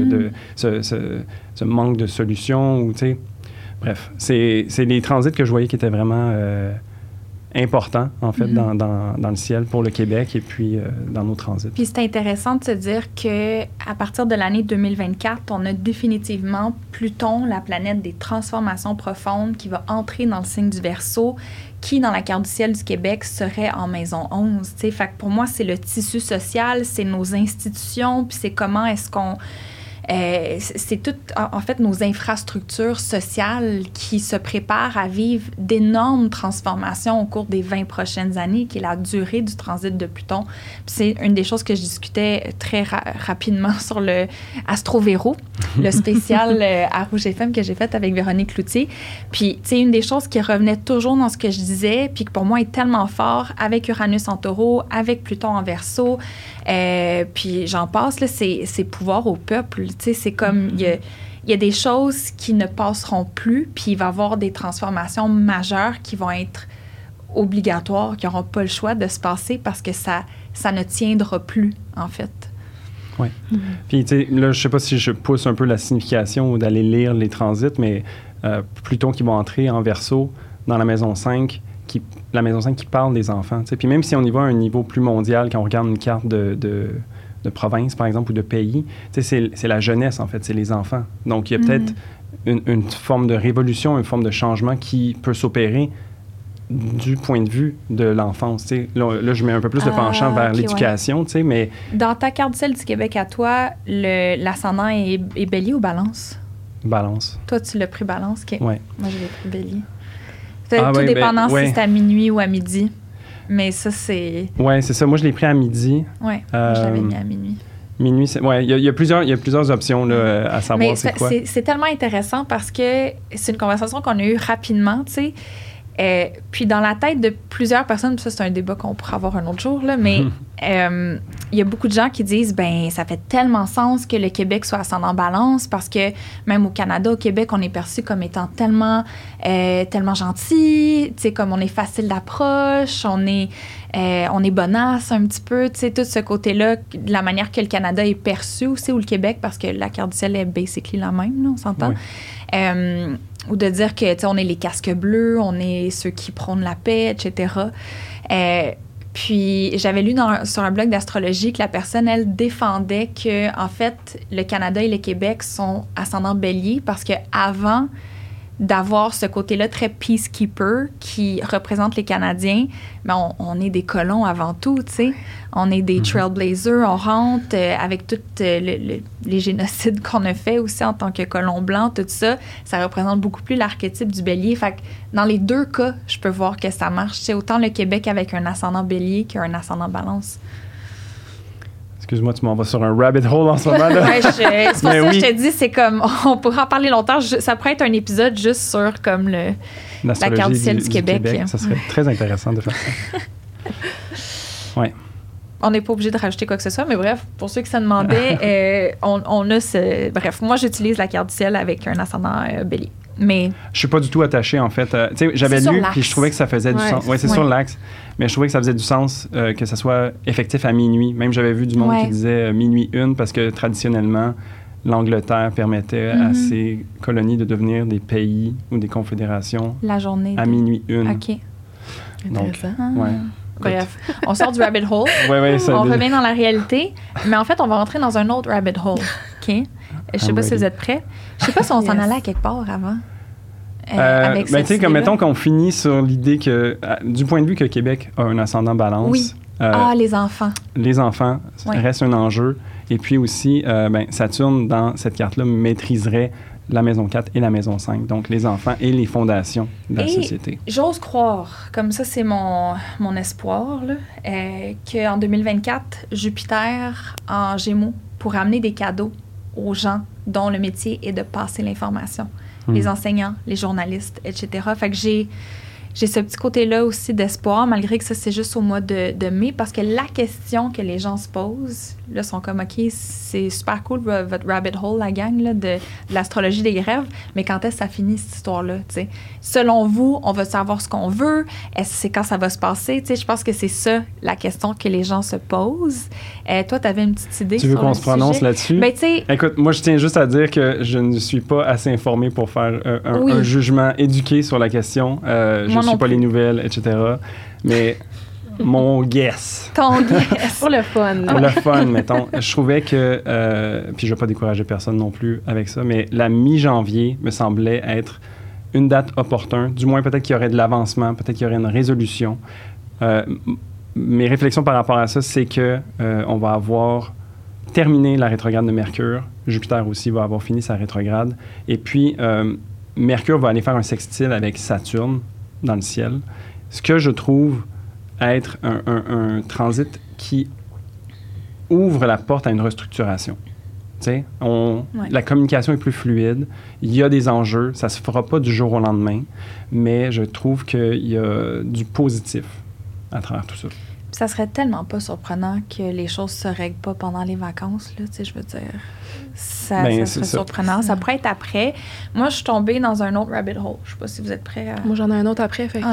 ce manque de solutions. Ou, bref, c'est les transits que je voyais qui étaient vraiment importants, en fait, dans le ciel pour le Québec et puis dans nos transits. Puis c'est intéressant de se dire qu'à partir de l'année 2024, on a définitivement Pluton, la planète des transformations profondes, qui va entrer dans le signe du Verseau, qui, dans la carte du ciel du Québec, serait en maison 11. Fait que pour moi, c'est le tissu social, c'est nos institutions, puis c'est comment est-ce qu'on... c'est tout, en fait, nos infrastructures sociales qui se préparent à vivre d'énormes transformations au cours des 20 prochaines années, qui est la durée du transit de Pluton. Puis c'est une des choses que je discutais très rapidement sur le Astro-Véro, le spécial à Rouge FM que j'ai fait avec Véronique Cloutier. Puis, tu sais, une des choses qui revenait toujours dans ce que je disais, puis que pour moi est tellement fort, avec Uranus en Taureau, avec Pluton en Verseau, puis j'en passe, là, c'est pouvoir au peuple. Tu sais, c'est comme, il y a des choses qui ne passeront plus, puis il va y avoir des transformations majeures qui vont être obligatoires, qui n'auront pas le choix de se passer parce que ça ne tiendra plus, en fait. Oui. Puis, tu sais, là, je sais pas si je pousse un peu la signification ou d'aller lire les transits, mais Pluton qui va entrer en Verseau dans la maison 5, la maison 5 qui parle des enfants. Tu sais. Puis même si on y va à un niveau plus mondial, quand on regarde une carte de province, par exemple, ou de pays, tu sais, c'est la jeunesse, en fait, c'est les enfants. Donc, il y a peut-être une forme de révolution, une forme de changement qui peut s'opérer du point de vue de l'enfance. Tu sais. Là, je mets un peu plus de penchant vers l'éducation, tu sais, mais... Dans ta carte du ciel du Québec à toi, l'ascendant est Bélier ou Balance? Balance. Toi, tu l'as pris Balance? Okay. Oui. Moi, je l'ai pris Bélier. Tout dépendant si c'est à minuit ou à midi. Mais ça, c'est... Oui, c'est ça. Moi, je l'ai pris à midi. Oui, je l'avais mis à minuit. Minuit, il y a plusieurs options là, à savoir mais c'est quoi. C'est tellement intéressant parce que c'est une conversation qu'on a eue rapidement, tu sais. Puis dans la tête de plusieurs personnes, ça c'est un débat qu'on pourra avoir un autre jour, là, mais il y a beaucoup de gens qui disent ben ça fait tellement sens que le Québec soit ascendant Balance parce que même au Canada, au Québec, on est perçu comme étant tellement gentil, tu sais, comme on est facile d'approche, on est bonasse un petit peu, tu sais, tout ce côté-là, de la manière que le Canada est perçu aussi, ou le Québec, parce que la carte du ciel est basically la même, là, on s'entend. Oui. Ou de dire que, tu sais, on est les casques bleus, on est ceux qui prônent la paix, etc. Puis, j'avais lu sur un blog d'astrologie que la personne, elle, défendait que, en fait, le Canada et le Québec sont ascendants Bélier parce que avant d'avoir ce côté-là très peacekeeper qui représente les Canadiens, ben on est des colons avant tout, tu sais. On est des trailblazers, on rentre avec tous les génocides qu'on a fait aussi en tant que colons blancs, tout ça. Ça représente beaucoup plus l'archétype du bélier. Fait que dans les deux cas, je peux voir que ça marche. C'est autant le Québec avec un ascendant bélier qu'un ascendant balance. Excuse-moi, tu m'en vas sur un rabbit hole en ce moment. Là. Ouais, c'est pour ça que je te dis, c'est comme, on pourra en parler longtemps. Ça pourrait être un épisode juste sur comme la carte du ciel du Québec. Ça serait très intéressant de faire ça. Oui. on n'est pas obligé de rajouter quoi que ce soit, mais bref, pour ceux qui se demandaient, on a ce... Bref, moi, j'utilise la carte du ciel avec un ascendant bélier. Mais... Je suis pas du tout attaché, en fait. Tu sais, j'avais lu, puis je trouvais que ça faisait du sens. Oui, c'est sur l'axe. Mais je trouvais que ça faisait du sens que ça soit effectif à minuit. Même j'avais vu du monde qui disait minuit 1, parce que traditionnellement, l'Angleterre permettait à ses colonies de devenir des pays ou des confédérations la journée à minuit 1. OK. Donc, bref, on sort du rabbit hole. On revient dans la réalité. Mais en fait, on va rentrer dans un autre rabbit hole. OK? Je sais pas si vous êtes prêts. Je sais pas si on s'en allait à quelque part avant. Tu sais, comme mettons qu'on finit sur l'idée que, du point de vue que Québec a un ascendant balance. Oui. Les enfants. Les enfants restent un enjeu. Et puis aussi, Saturne, dans cette carte-là, maîtriserait la maison 4 et la maison 5. Donc, les enfants et les fondations de la société. J'ose croire, comme ça, c'est mon espoir, qu'en 2024, Jupiter en Gémeaux pourra amener des cadeaux aux gens dont le métier est de passer l'information. Les enseignants, les journalistes, etc. Fait que j'ai ce petit côté-là aussi d'espoir, malgré que ça, c'est juste au mois de mai, parce que la question que les gens se posent, là, sont comme, OK, c'est super cool, votre rabbit hole, la gang, là, de l'astrologie des grèves, mais quand est-ce que ça finit, cette histoire-là, tu sais? Selon vous, on va savoir ce qu'on veut. Est-ce que c'est quand ça va se passer? Tu sais, je pense que c'est ça, la question que les gens se posent. Toi, tu avais une petite idée sur le sujet? Tu veux qu'on se prononce là-dessus? Ben, tu sais... Écoute, moi, je tiens juste à dire que je ne suis pas assez informé pour faire un jugement éduqué sur la question. Je ne suis pas les nouvelles, etc. Mais... Mon guess. Ton guess. Pour le fun. Pour le fun, mettons. Je trouvais que, puis je ne vais pas décourager personne non plus avec ça, mais la mi-janvier me semblait être une date opportune. Du moins, peut-être qu'il y aurait de l'avancement, peut-être qu'il y aurait une résolution. Mes réflexions par rapport à ça, c'est que on va avoir terminé la rétrograde de Mercure. Jupiter aussi va avoir fini sa rétrograde. Et puis, Mercure va aller faire un sextile avec Saturne dans le ciel. Ce que je trouve être un transit qui ouvre la porte à une restructuration. Tu sais, la communication est plus fluide, il y a des enjeux, ça se fera pas du jour au lendemain, mais je trouve qu'il y a du positif à travers tout ça. Ça serait tellement pas surprenant que les choses se règlent pas pendant les vacances, là, tu sais, je veux dire. Ça serait surprenant. Ça pourrait être après. Moi, je suis tombée dans un autre rabbit hole. Je sais pas si vous êtes prêts à... Moi, j'en ai un autre après. Fait que...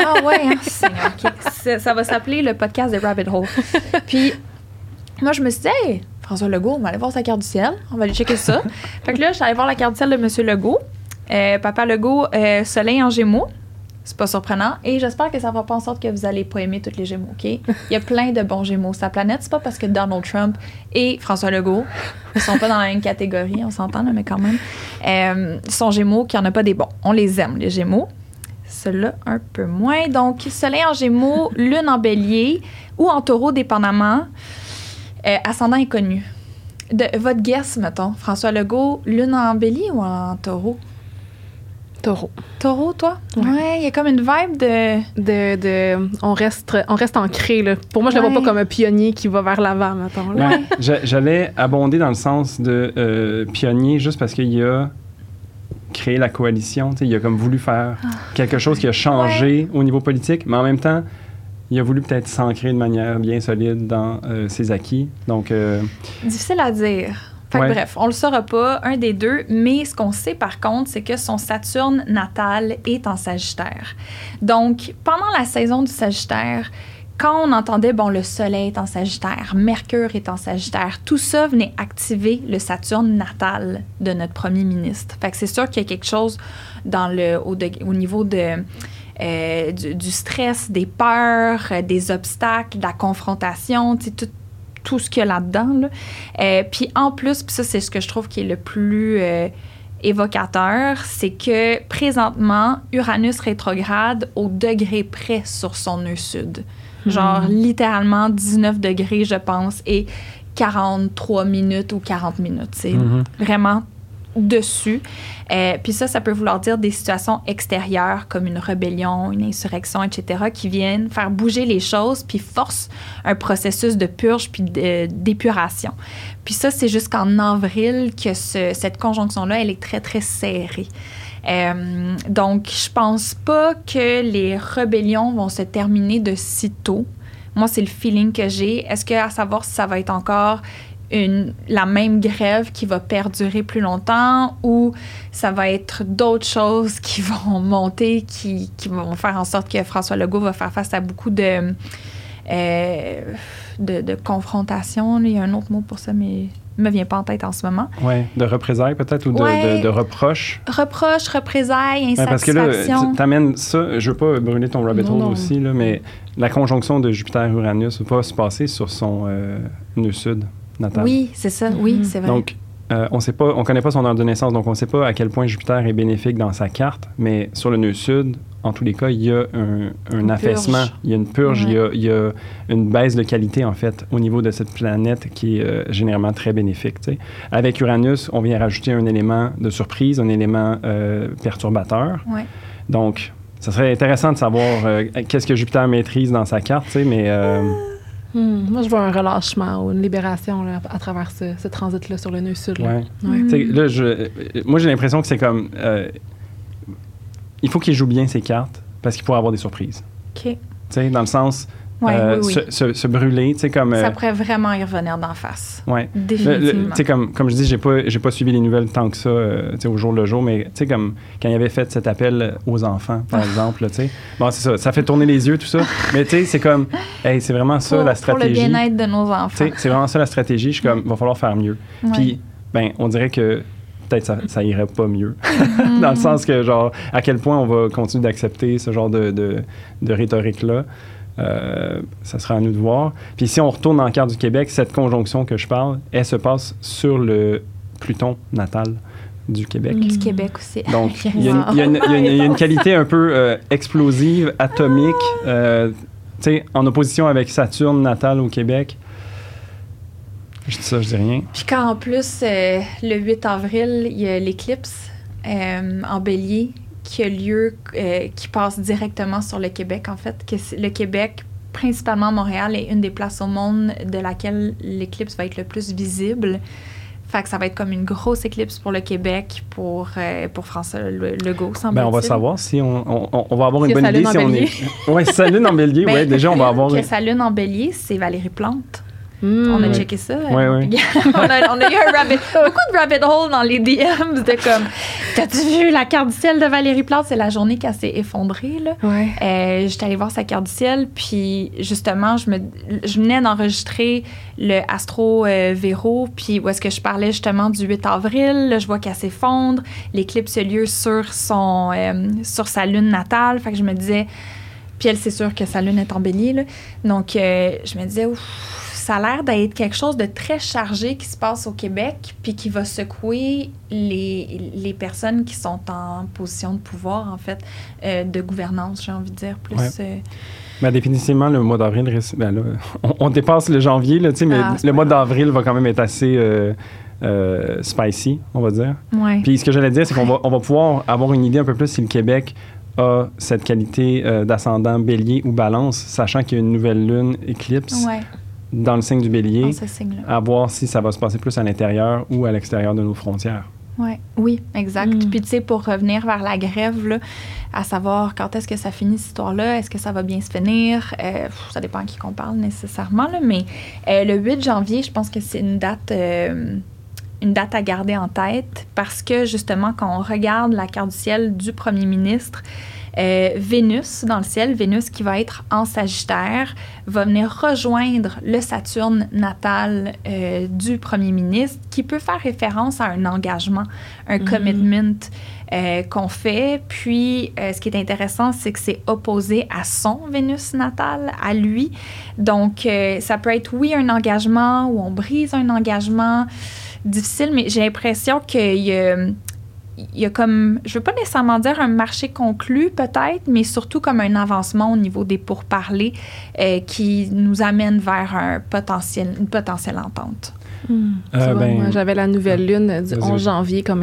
Ça va s'appeler le podcast des rabbit holes. Puis, moi, je me suis dit, hey, François Legault, on va aller voir sa carte du ciel. On va aller checker ça. Fait que là, je suis allée voir la carte du ciel de M. Legault. Papa Legault, soleil en Gémeaux. C'est pas surprenant. Et j'espère que ça va pas en sorte que vous allez pas aimer tous les Gémeaux, OK? Il y a plein de bons Gémeaux sur la planète. C'est pas parce que Donald Trump et François Legault ne sont pas dans la même catégorie, on s'entend, là, mais quand même. Ils sont Gémeaux qu'il n'y en a pas des bons. On les aime, les Gémeaux. Ceux-là, un peu moins. Donc, soleil en Gémeaux, lune en bélier ou en taureau, dépendamment. Ascendant inconnu. Votre guess, mettons. François Legault, lune en bélier ou en taureau? Taureau. Taureau, toi? Ouais, il y a comme une vibe on reste ancré, là. Pour moi, je le vois pas comme un pionnier qui va vers l'avant, mettons. Là. Ouais. J'allais abonder dans le sens de pionnier juste parce qu'il a créé la coalition. Il a comme voulu faire quelque chose qui a changé au niveau politique, mais en même temps, il a voulu peut-être s'ancrer de manière bien solide dans ses acquis. Donc, difficile à dire. Fait que bref, on le saura pas, un des deux, mais ce qu'on sait par contre, c'est que son Saturne natal est en Sagittaire. Donc, pendant la saison du Sagittaire, quand on entendait, le Soleil est en Sagittaire, Mercure est en Sagittaire, tout ça venait activer le Saturne natal de notre premier ministre. Fait que c'est sûr qu'il y a quelque chose au niveau de... du stress, des peurs, des obstacles, de la confrontation, tu sais, tout ce qu'il y a là-dedans. Là. Puis en plus, puis ça, c'est ce que je trouve qui est le plus évocateur, c'est que présentement, Uranus rétrograde au degré près sur son nœud sud. Genre littéralement 19 degrés, je pense, et 43 minutes ou 40 minutes. C'est vraiment dessus. Puis ça peut vouloir dire des situations extérieures comme une rébellion, une insurrection, etc., qui viennent faire bouger les choses puis forcent un processus de purge puis d'épuration. Puis ça, c'est jusqu'en avril que cette conjonction-là, elle est très, très serrée. Donc, je pense pas que les rébellions vont se terminer de sitôt. Moi, c'est le feeling que j'ai. Est-ce que, à savoir si ça va être encore la même grève qui va perdurer plus longtemps ou ça va être d'autres choses qui vont monter, qui vont faire en sorte que François Legault va faire face à beaucoup de confrontation. Il y a un autre mot pour ça, mais il ne me vient pas en tête en ce moment. Oui, de représailles peut-être ou de reproches. Reproches, représailles, insatisfaction. Parce que là, tu amènes ça, je ne veux pas brûler ton rabbit hole aussi, là, mais la conjonction de Jupiter-Uranus va se passer sur son nœud sud natal. Oui, c'est ça, oui, c'est vrai. Donc, on connaît pas son heure de naissance, donc on ne sait pas à quel point Jupiter est bénéfique dans sa carte, mais sur le nœud sud, en tous les cas, il y a un affaissement, il y a une purge, il y a une baisse de qualité, en fait, au niveau de cette planète qui est généralement très bénéfique. T'sais. Avec Uranus, on vient rajouter un élément de surprise, un élément perturbateur. Ouais. Donc, ça serait intéressant de savoir qu'est-ce que Jupiter maîtrise dans sa carte, mais... Moi, je vois un relâchement ou une libération là, à travers ce transit-là sur le nœud sud. Là. Là, moi, j'ai l'impression que c'est comme... il faut qu'il joue bien ses cartes parce qu'il pourrait avoir des surprises. OK. Dans le sens... Oui. Se brûler, tu sais, comme... ça pourrait vraiment y revenir d'en face. Oui. Définitivement. Tu sais, comme je dis, j'ai pas suivi les nouvelles tant que ça, tu sais, au jour le jour, mais tu sais, comme quand il avait fait cet appel aux enfants, par exemple, tu sais. Bon, c'est ça fait tourner les yeux, tout ça. Mais tu sais, c'est comme, hey, c'est vraiment ça la stratégie. Pour le bien-être de nos enfants. Tu sais, c'est vraiment ça la stratégie. Je suis comme, va falloir faire mieux. Ouais. Puis, ben, on dirait que peut-être ça irait pas mieux. Dans le sens que, genre, à quel point on va continuer d'accepter ce genre de rhétorique-là. Ça sera à nous de voir. Puis si on retourne dans la carte du Québec, cette conjonction que je parle, elle se passe sur le Pluton natal du Québec. Du Québec aussi. Donc, il y a une qualité un peu explosive, atomique, tu sais, en opposition avec Saturne natal au Québec. Je dis ça, je dis rien. Puis quand en plus, le 8 avril, il y a l'éclipse en Bélier qui a lieu, qui passe directement sur le Québec, en fait. Que le Québec, principalement Montréal, est une des places au monde de laquelle l'éclipse va être le plus visible. Fait que ça va être comme une grosse éclipse pour le Québec, pour François Legault, semble-t-il. Ben, on va savoir si on va avoir une bonne idée si on est... Oui, sa lune en Bélier, oui, déjà, on va avoir... Que sa lune en Bélier, c'est Valérie Plante. On a checké ça. Oui. on a eu beaucoup de rabbit hole dans les DMs de comme, t'as-tu vu la carte du ciel de Valérie Plante? C'est la journée qu'elle s'est effondrée, là. Ouais. J'étais allée voir sa carte du ciel, puis justement, je venais d'enregistrer le Astro Véro, puis où est-ce que je parlais justement du 8 avril. Là, je vois qu'elle s'effondre. L'éclipse a lieu sur sa lune natale. Fait que je me disais... Puis elle, c'est sûr que sa lune est en Bélier, là. Donc, je me disais... Ça a l'air d'être quelque chose de très chargé qui se passe au Québec, puis qui va secouer les personnes qui sont en position de pouvoir, en fait, de gouvernance, j'ai envie de dire, plus... Ouais. Ben, définitivement, le mois d'avril, on dépasse le janvier, là, mais le mois d'avril va quand même être assez spicy, on va dire. Ouais. Puis ce que j'allais dire, c'est qu'on va pouvoir avoir une idée un peu plus si le Québec a cette qualité d'ascendant bélier ou balance, sachant qu'il y a une nouvelle lune éclipse. Ouais. Dans le signe du bélier, à voir si ça va se passer plus à l'intérieur ou à l'extérieur de nos frontières. Oui, exact. Puis, tu sais, pour revenir vers la grève, là, à savoir quand est-ce que ça finit, cette histoire-là, est-ce que ça va bien se finir? Ça dépend à qui qu'on parle nécessairement, là, mais le 8 janvier, je pense que c'est une date à garder en tête parce que, justement, quand on regarde la carte du ciel du premier ministre, Vénus dans le ciel, Vénus qui va être en Sagittaire, va venir rejoindre le Saturne natal du premier ministre qui peut faire référence à un engagement, un commitment qu'on fait. Puis, ce qui est intéressant, c'est que c'est opposé à son Vénus natal, à lui. Donc, ça peut être, oui, un engagement ou on brise un engagement difficile, mais j'ai l'impression qu'il y a comme, je veux pas nécessairement dire un marché conclu peut-être, mais surtout comme un avancement au niveau des pourparlers qui nous amène vers une potentielle entente. Moi, j'avais la nouvelle lune du 11 janvier comme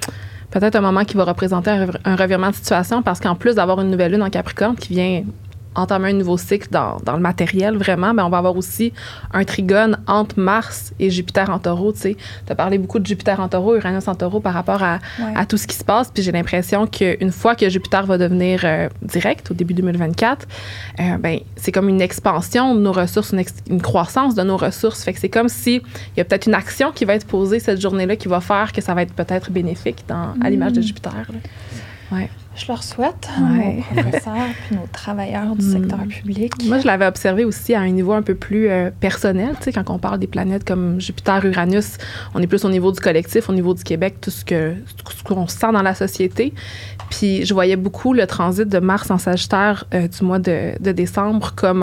peut-être un moment qui va représenter un revirement de situation parce qu'en plus d'avoir une nouvelle lune en Capricorne qui vient entamer un nouveau cycle dans le matériel, vraiment, mais on va avoir aussi un trigone entre Mars et Jupiter en taureau, tu sais. Tu as parlé beaucoup de Jupiter en taureau, Uranus en taureau par rapport à tout ce qui se passe, puis j'ai l'impression qu'une fois que Jupiter va devenir direct, au début 2024, ben, c'est comme une expansion de nos ressources, une croissance de nos ressources. Fait que c'est comme si il y a peut-être une action qui va être posée cette journée-là qui va faire que ça va être peut-être bénéfique à l'image de Jupiter. Ouais. Je leur souhaite, nos professeurs puis nos travailleurs du secteur public. Moi, je l'avais observé aussi à un niveau un peu plus personnel. Tu sais, quand on parle des planètes comme Jupiter, Uranus, on est plus au niveau du collectif, au niveau du Québec, tout ce qu'on sent dans la société. Puis je voyais beaucoup le transit de Mars en Sagittaire du mois de décembre comme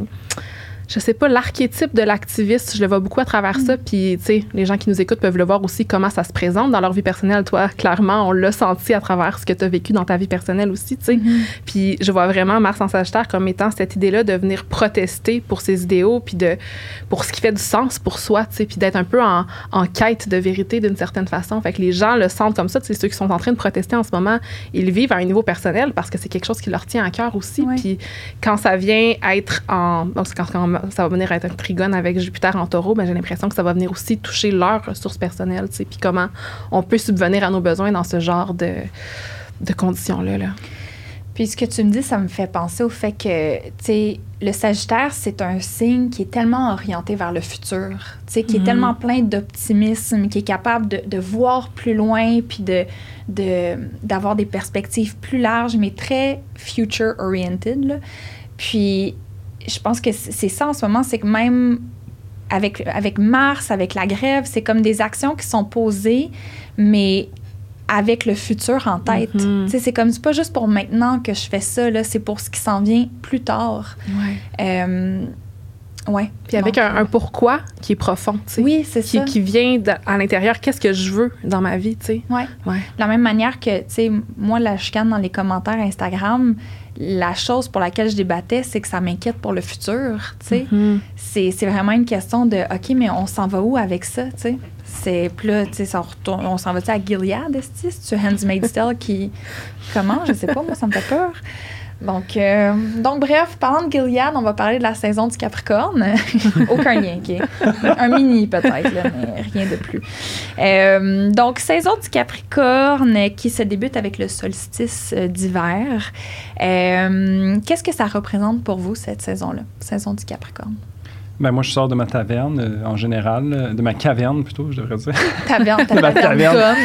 je sais pas, l'archétype de l'activiste, je le vois beaucoup à travers ça. Puis, tu sais, les gens qui nous écoutent peuvent le voir aussi, comment ça se présente dans leur vie personnelle. Toi, clairement, on l'a senti à travers ce que tu as vécu dans ta vie personnelle aussi, tu sais. Puis, je vois vraiment Mars en Sagittaire comme étant cette idée-là de venir protester pour ses idéaux, puis pour ce qui fait du sens pour soi, tu sais, puis d'être un peu en quête de vérité d'une certaine façon. Fait que les gens le sentent comme ça. Tu sais, ceux qui sont en train de protester en ce moment, ils vivent à un niveau personnel parce que c'est quelque chose qui leur tient à cœur aussi. Puis, quand ça vient être donc, quand ça va venir être un trigone avec Jupiter en taureau, ben j'ai l'impression que ça va venir aussi toucher leurs ressources personnelles, tu sais, puis comment on peut subvenir à nos besoins dans ce genre de conditions-là. Là. Puis ce que tu me dis, ça me fait penser au fait que, tu sais, le Sagittaire, c'est un signe qui est tellement orienté vers le futur, tu sais, qui est tellement plein d'optimisme, qui est capable de voir plus loin, puis d'avoir des perspectives plus larges, mais très future-oriented, là. Puis je pense que c'est ça en ce moment, c'est que même avec Mars, avec la grève, c'est comme des actions qui sont posées, mais avec le futur en tête. Tu sais, c'est comme, c'est pas juste pour maintenant que je fais ça, là, c'est pour ce qui s'en vient plus tard. Ouais. Puis avec un pourquoi qui est profond, tu sais. Oui, c'est ça. Qui vient à l'intérieur, qu'est-ce que je veux dans ma vie, tu sais. Ouais. De la même manière que, tu sais, moi, la chicane dans les commentaires Instagram, la chose pour laquelle je débattais, c'est que ça m'inquiète pour le futur, tu sais. C'est vraiment une question de, OK, mais on s'en va où avec ça, tu sais? C'est, puis là, tu sais, on s'en va-tu à Gilead, est-ce que c'est Handmaid's Tale qui... Comment? Je sais pas, moi, ça me fait peur. Donc, bref, parlant de Gilead, on va parler de la saison du Capricorne. Aucun lien, OK? Un mini, peut-être, là, mais rien de plus. Donc, saison du Capricorne qui se débute avec le solstice d'hiver. Qu'est-ce que ça représente pour vous, cette saison-là, saison du Capricorne? Ben moi, je sors de ma taverne, en général, de ma caverne, plutôt, je devrais dire. Taverne, ta taverne.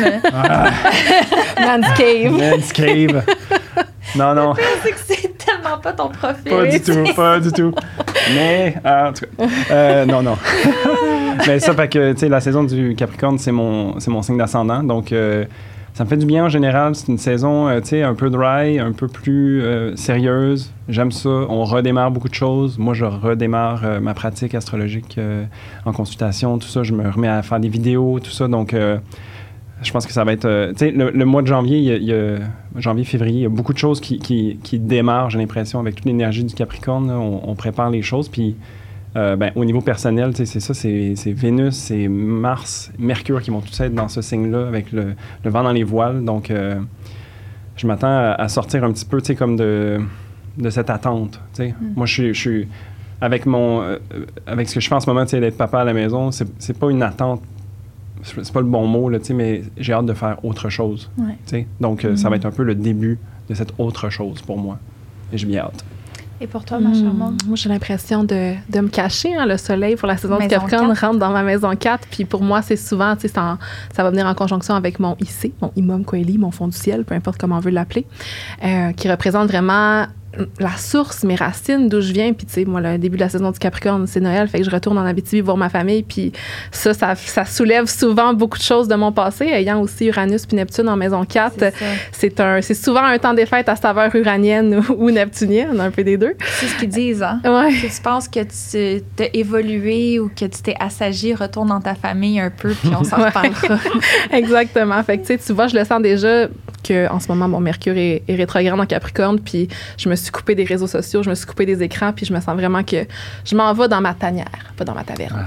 Man's Cave. Man's Cave. Non. C'est que c'est tellement pas ton profil. Pas du tout. Mais, en tout cas, non. Mais ça, fait que, tu sais, la saison du Capricorne, c'est mon signe d'ascendant. Donc, ça me fait du bien en général. C'est une saison, tu sais, un peu dry, un peu plus sérieuse. J'aime ça. On redémarre beaucoup de choses. Moi, je redémarre ma pratique astrologique en consultation, tout ça. Je me remets à faire des vidéos, tout ça. Donc, je pense que ça va être... tu sais, le mois de janvier, janvier-février, il y a beaucoup de choses qui démarrent, j'ai l'impression, avec toute l'énergie du Capricorne. Là, on prépare les choses. Puis, au niveau personnel, tu sais, c'est ça, c'est Vénus, c'est Mars, Mercure qui vont tous être dans ce signe-là, avec le vent dans les voiles. Donc, je m'attends à sortir un petit peu, tu sais, comme de cette attente, tu sais. Moi, je suis... Avec ce que je fais en ce moment, tu sais, d'être papa à la maison, c'est pas une attente. C'est pas le bon mot, là, mais j'ai hâte de faire autre chose. Donc, ça va être un peu le début de cette autre chose pour moi. Et j'ai bien hâte. Et pour toi, ma charmante? Moi, j'ai l'impression de me cacher. Hein, le soleil pour la saison du Capricorne rentre dans ma maison 4. Puis pour moi, c'est souvent, tu sais, ça va venir en conjonction avec mon IC, mon Imum Coeli, mon fond du ciel, peu importe comment on veut l'appeler, qui représente vraiment la source, mes racines, d'où je viens. Puis, tu sais, moi, le début de la saison du Capricorne, c'est Noël, fait que je retourne en Abitibi voir ma famille. Puis ça soulève souvent beaucoup de choses de mon passé. Ayant aussi Uranus puis Neptune en maison 4, c'est souvent un temps des fêtes à saveur uranienne ou neptunienne, un peu des deux. C'est ce qu'ils disent, hein? Ouais. Si tu penses que tu t'as évolué ou que tu t'es assagi, retourne dans ta famille un peu, puis on s'en reparlera. Exactement. Fait que, tu vois, je le sens déjà qu'en ce moment, mon Mercure est rétrograde en Capricorne, puis je me suis coupée des réseaux sociaux, je me suis coupée des écrans, puis je me sens vraiment que je m'en vais dans ma tanière, pas dans ma taverne.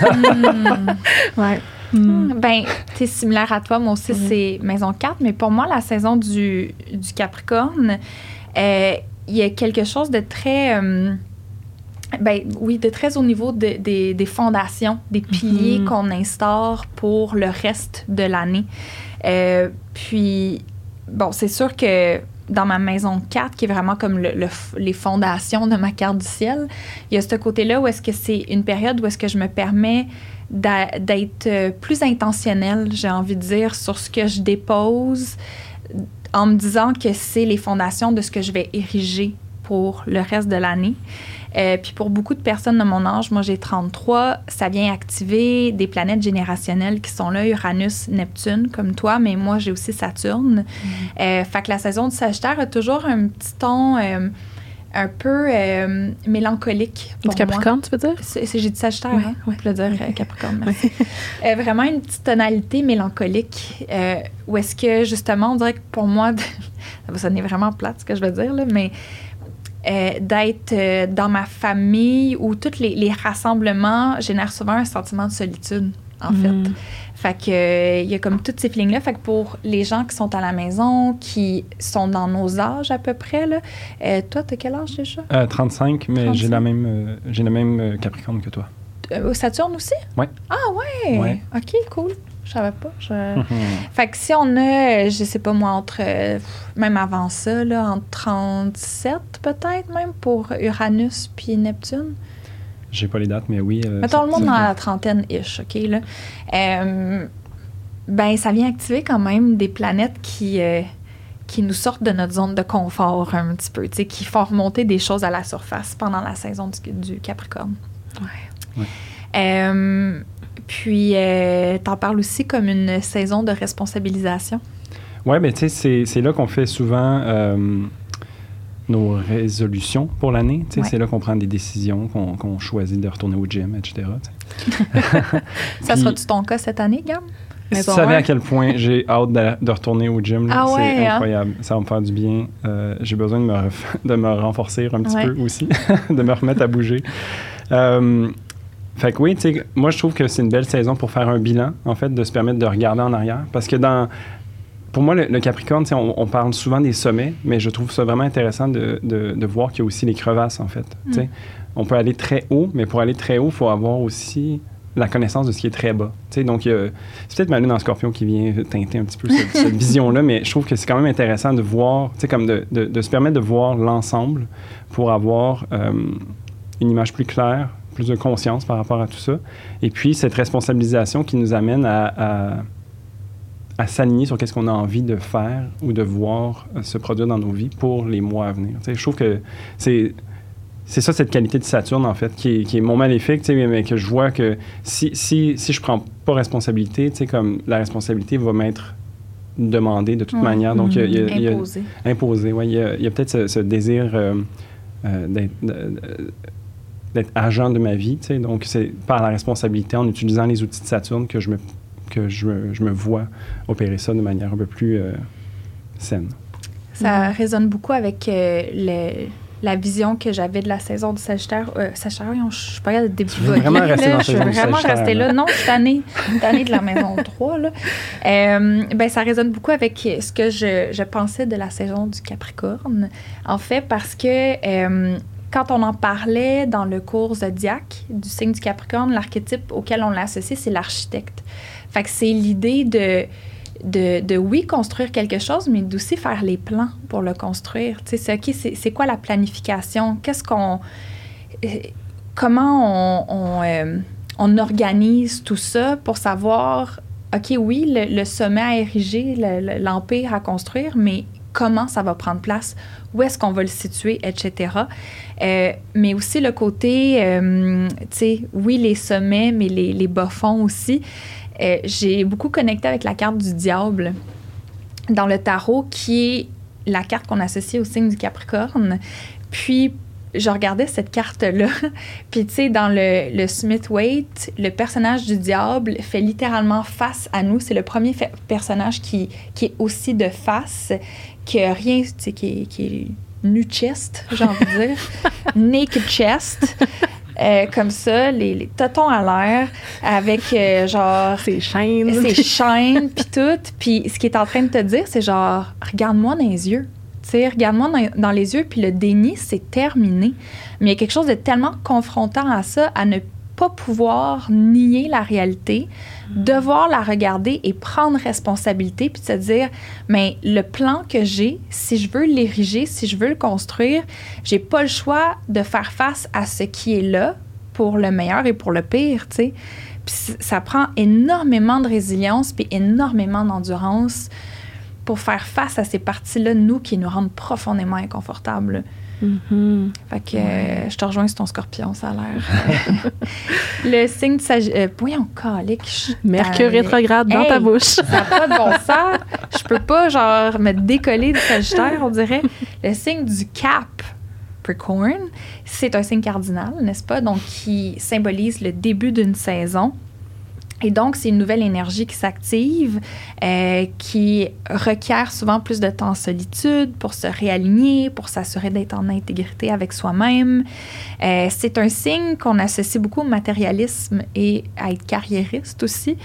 Ouais. Ben, t'es similaire à toi. Moi aussi, c'est maison 4. Mais pour moi, la saison du Capricorne, il y a quelque chose de très... de très au niveau des fondations, des piliers qu'on instaure pour le reste de l'année. Puis, bon, c'est sûr que dans ma maison 4, qui est vraiment comme les fondations de ma carte du ciel, il y a ce côté-là où est-ce que c'est une période où est-ce que je me permets d'être plus intentionnelle, j'ai envie de dire, sur ce que je dépose, en me disant que c'est les fondations de ce que je vais ériger pour le reste de l'année. Puis pour beaucoup de personnes de mon âge, moi j'ai 33, ça vient activer des planètes générationnelles qui sont là, Uranus, Neptune, comme toi, mais moi j'ai aussi Saturne. Fait que la saison du Sagittaire a toujours un petit ton un peu mélancolique pour du Capricorne, moi. tu veux dire? J'ai dit Sagittaire, hein? Ouais. Je veux dire Capricorne, merci. Vraiment une petite tonalité mélancolique où est-ce que justement, on dirait que pour moi, ça va sonner vraiment plate ce que je veux dire, là, mais... d'être dans ma famille où tous les rassemblements génèrent souvent un sentiment de solitude, en fait. Fait que il y a comme tous ces feelings-là. Fait que pour les gens qui sont à la maison, qui sont dans nos âges à peu près, là, toi, t'as quel âge déjà? 35, mais 35. J'ai la même Capricorne que toi. Saturne aussi? Oui. Ah ouais? OK, cool. Je savais pas. Fait que si on a, je sais pas moi, entre, même avant ça, là, entre 37 peut-être même pour Uranus puis Neptune. J'ai pas les dates, mais oui. Mettons le monde dans la trentaine-ish, OK, là. Ça vient activer quand même des planètes qui nous sortent de notre zone de confort un petit peu, tu sais, qui font remonter des choses à la surface pendant la saison du Capricorne. Ouais. Puis, t'en parles aussi comme une saison de responsabilisation. Oui, bien, tu sais, c'est là qu'on fait souvent nos résolutions pour l'année. Tu sais, c'est là qu'on prend des décisions, qu'on choisit de retourner au gym, etc. Ça sera-tu ton cas cette année, Gab? Tu savais à quel point j'ai hâte de retourner au gym. Là. C'est incroyable. Hein? Ça va me faire du bien. J'ai besoin de me renforcer un petit peu aussi, de me remettre à bouger. Fait que oui, tu sais, moi, je trouve que c'est une belle saison pour faire un bilan, en fait, de se permettre de regarder en arrière. Parce que pour moi, le Capricorne, tu sais, on parle souvent des sommets, mais je trouve ça vraiment intéressant de voir qu'il y a aussi les crevasses, en fait. Tu sais, on peut aller très haut, mais pour aller très haut, il faut avoir aussi la connaissance de ce qui est très bas. Tu sais, donc, c'est peut-être ma lune en Scorpion qui vient teinter un petit peu cette vision-là, mais je trouve que c'est quand même intéressant de voir, tu sais, comme de se permettre de voir l'ensemble pour avoir une image plus claire, plus de conscience par rapport à tout ça. Et puis, cette responsabilisation qui nous amène à s'aligner sur qu'est-ce qu'on a envie de faire ou de voir se produire dans nos vies pour les mois à venir. Tu sais, je trouve que c'est ça, cette qualité de Saturne, en fait, qui est mon maléfique, tu sais, mais que je vois que si je prends pas responsabilité, tu sais, comme la responsabilité va m'être demandée de toute manière. Donc, imposée, oui. Il y a peut-être ce désir d'être agent de ma vie, tu sais. Donc, c'est par la responsabilité, en utilisant les outils de Saturne, que je me vois opérer ça de manière un peu plus saine. Ça résonne beaucoup avec la vision que j'avais de la saison du Sagittaire. Sagittaire, je suis pas capable de débugger. Je veux vraiment rester là. Non, je suis tannée de la maison 3. Là. Ça résonne beaucoup avec ce que je pensais de la saison du Capricorne. En fait, parce que quand on en parlait dans le cours Zodiac du signe du Capricorne, l'archétype auquel on l'associe, c'est l'architecte. Fait que c'est l'idée de oui, construire quelque chose, mais d'aussi faire les plans pour le construire. Tu sais, c'est quoi la planification? Comment on organise tout ça pour savoir, OK, oui, le sommet à ériger, l'empire à construire, mais comment ça va prendre place? Où est-ce qu'on va le situer, etc. Mais aussi le côté, tu sais, oui, les sommets, mais les bas-fonds aussi. J'ai beaucoup connecté avec la carte du diable dans le tarot, qui est la carte qu'on associe au signe du Capricorne. Puis, je regardais cette carte-là. Puis, tu sais, dans le Smith-Waite, le personnage du diable fait littéralement face à nous. C'est le premier personnage qui est aussi de face, qui a rien, tu sais, qui est nu chest, j'ai envie de dire. Naked chest. Comme ça, les totons à l'air, avec genre... Ses chaînes. Puis tout. Puis ce qu'il est en train de te dire, c'est genre, regarde-moi dans les yeux. Tu sais, regarde-moi dans les yeux, puis le déni, c'est terminé. Mais il y a quelque chose de tellement confrontant à ça, à ne pas pouvoir nier la réalité, devoir la regarder et prendre responsabilité, puis de se dire, mais le plan que j'ai, si je veux l'ériger, si je veux le construire, j'ai pas le choix de faire face à ce qui est là, pour le meilleur et pour le pire, tu sais. Puis ça prend énormément de résilience puis énormément d'endurance pour faire face à ces parties-là de nous qui nous rendent profondément inconfortables. Mm-hmm. Fait que je te rejoins sur ton scorpion, ça a l'air. Le signe de Sagittaire... voyons, calique. Mercure rétrograde dans ta bouche. Ça n'a pas de bon sens. Je peux pas, genre, me décoller du Sagittaire, on dirait. Le signe du Capricorn, c'est un signe cardinal, n'est-ce pas? Donc, qui symbolise le début d'une saison. Et donc, c'est une nouvelle énergie qui s'active, qui requiert souvent plus de temps en solitude pour se réaligner, pour s'assurer d'être en intégrité avec soi-même. C'est un signe qu'on associe beaucoup au matérialisme et à être carriériste aussi.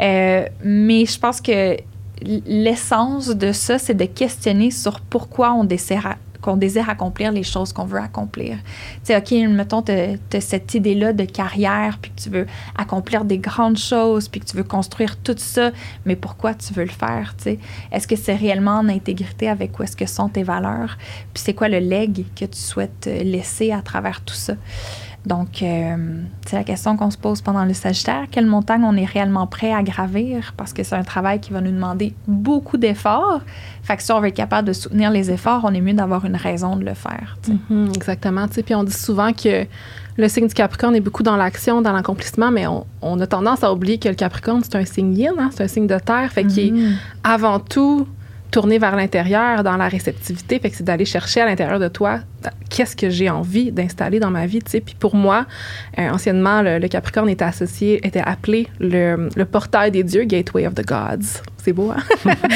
Mais je pense que l'essence de ça, c'est de questionner sur pourquoi on désire accomplir les choses qu'on veut accomplir. Tu sais, OK, mettons, tu as cette idée-là de carrière, puis que tu veux accomplir des grandes choses, puis que tu veux construire tout ça, mais pourquoi tu veux le faire, tu sais? Est-ce que c'est réellement en intégrité avec où est-ce que sont tes valeurs? Puis c'est quoi le legs que tu souhaites laisser à travers tout ça? Donc, c'est la question qu'on se pose pendant le Sagittaire. Quelle montagne on est réellement prêt à gravir? Parce que c'est un travail qui va nous demander beaucoup d'efforts. Fait que si on veut être capable de soutenir les efforts, on est mieux d'avoir une raison de le faire. Mm-hmm, exactement. Puis on dit souvent que le signe du Capricorne est beaucoup dans l'action, dans l'accomplissement, mais on a tendance à oublier que le Capricorne, c'est un signe yin, hein? C'est un signe de terre, fait qu'il est avant tout tourner vers l'intérieur, dans la réceptivité, fait que c'est d'aller chercher à l'intérieur de toi qu'est-ce que j'ai envie d'installer dans ma vie, tu sais. Puis pour moi, anciennement, le Capricorne était appelé le portail des dieux, Gateway of the Gods. C'est beau, hein?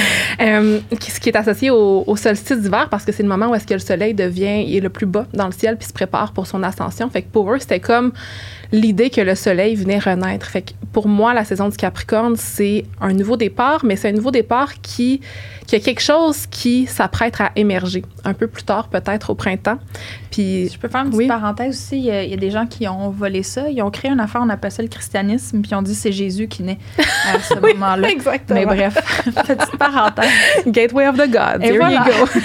Ce qui est associé au solstice d'hiver parce que c'est le moment où est-ce que le soleil est le plus bas dans le ciel puis se prépare pour son ascension. Fait que pour eux, c'était comme l'idée que le soleil venait renaître. Fait que pour moi, la saison du Capricorne, c'est un nouveau départ, mais c'est un nouveau départ qui a quelque chose qui s'apprête à émerger un peu plus tard, peut-être au printemps. Puis, je peux faire une petite parenthèse aussi. Il y a des gens qui ont volé ça. Ils ont créé une affaire, on appelle ça le christianisme, puis ils ont dit c'est Jésus qui naît à ce moment-là. Exactement. Mais bref, petite parenthèse. Gateway of the Gods. Et Here voilà. you go.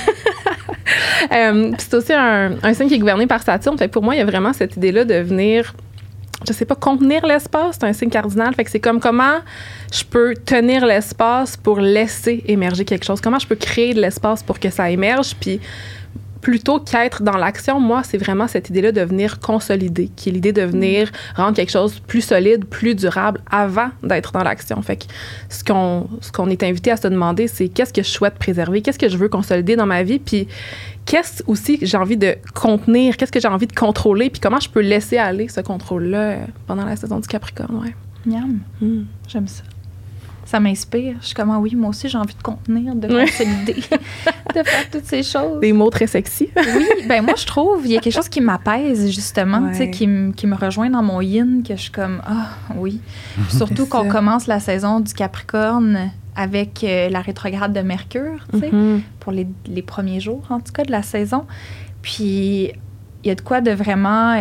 C'est aussi un signe qui est gouverné par Saturne. Fait que pour moi, il y a vraiment cette idée-là de venir, je sais pas, contenir l'espace. C'est un signe cardinal. Fait que c'est comme comment je peux tenir l'espace pour laisser émerger quelque chose. Comment je peux créer de l'espace pour que ça émerge. Puis plutôt qu'être dans l'action, moi, c'est vraiment cette idée-là de venir consolider, qui est l'idée de venir rendre quelque chose plus solide, plus durable avant d'être dans l'action. Fait que ce qu'on est invité à se demander, c'est qu'est-ce que je souhaite préserver, qu'est-ce que je veux consolider dans ma vie, puis qu'est-ce aussi que j'ai envie de contenir, qu'est-ce que j'ai envie de contrôler, puis comment je peux laisser aller ce contrôle-là pendant la saison du Capricorne, ouais. Miam. J'aime ça. Ça m'inspire. Je suis comme, oui, moi aussi, j'ai envie de contenir, de consolider, de faire toutes ces choses. Des mots très sexy. Oui, ben moi, je trouve, il y a quelque chose qui m'apaise, justement, tu sais, qui me rejoint dans mon yin, que je suis comme, oui. Puis surtout qu'on commence la saison du Capricorne avec la rétrograde de Mercure, tu sais, pour les premiers jours, en tout cas, de la saison. Puis, il y a de quoi de vraiment...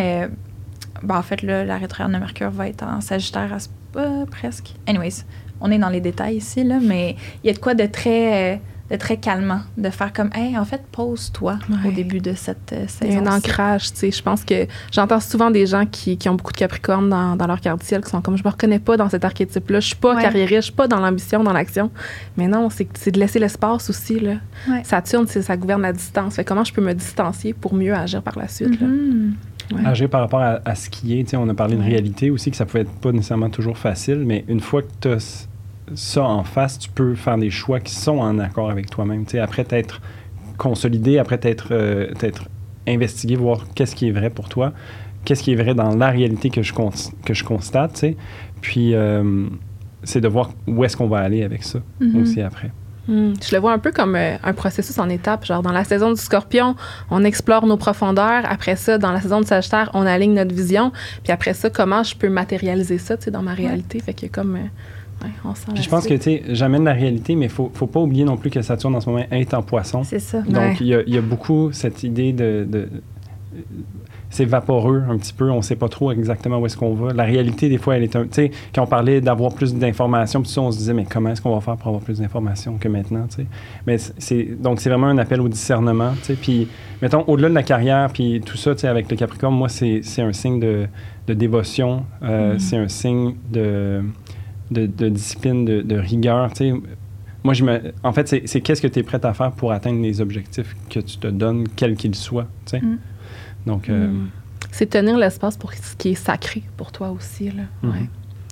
en fait, là, la rétrograde de Mercure va être en Sagittaire presque. Anyways, on est dans les détails ici, là, mais il y a de quoi de très calmant, de faire comme, en fait, pose-toi au début de cette saison. Il y a un ancrage, tu sais. Je pense que j'entends souvent des gens qui ont beaucoup de Capricorne dans leur carte du ciel, qui sont comme, je me reconnais pas dans cet archétype-là, je suis pas carriériste, je suis pas dans l'ambition, dans l'action. Mais non, c'est de laisser l'espace aussi, là. Ouais. Saturne, ça gouverne la distance. Fait comment je peux me distancier pour mieux agir par la suite, là. Agir par rapport à ce qui est, tu sais, on a parlé de réalité aussi, que ça pouvait être pas nécessairement toujours facile, mais une fois que tu as ça en face, tu peux faire des choix qui sont en accord avec toi-même. Tu sais, après t'être consolidé, après t'être investigué, voir qu'est-ce qui est vrai pour toi, qu'est-ce qui est vrai dans la réalité que je constate, tu sais. Puis, c'est de voir où est-ce qu'on va aller avec ça aussi après. Je le vois un peu comme un processus en étapes. Genre, dans la saison du Scorpion, on explore nos profondeurs. Après ça, dans la saison du Sagittaire, on aligne notre vision. Puis après ça, comment je peux matérialiser ça, tu sais, dans ma réalité. Fait qu'il y a comme Ouais, on sent je pense que, tu sais, j'amène la réalité, mais faut pas oublier non plus que Saturne, en ce moment, est en Poisson. C'est ça. Donc, il y a beaucoup cette idée de c'est vaporeux un petit peu, on sait pas trop exactement où est-ce qu'on va. La réalité, des fois, elle est tu sais, quand on parlait d'avoir plus d'informations, puis ça, on se disait, mais comment est-ce qu'on va faire pour avoir plus d'informations que maintenant, tu sais? Mais donc, c'est vraiment un appel au discernement, tu sais. Puis, mettons, au-delà de la carrière, puis tout ça, tu sais, avec le Capricorne, moi, c'est un signe de dévotion, c'est un signe de discipline, de rigueur, tu sais. Moi, en fait, c'est qu'est-ce que tu es prête à faire pour atteindre les objectifs que tu te donnes, quels qu'ils soient, tu sais. Donc, c'est tenir l'espace pour ce qui est sacré pour toi aussi, là. Ouais.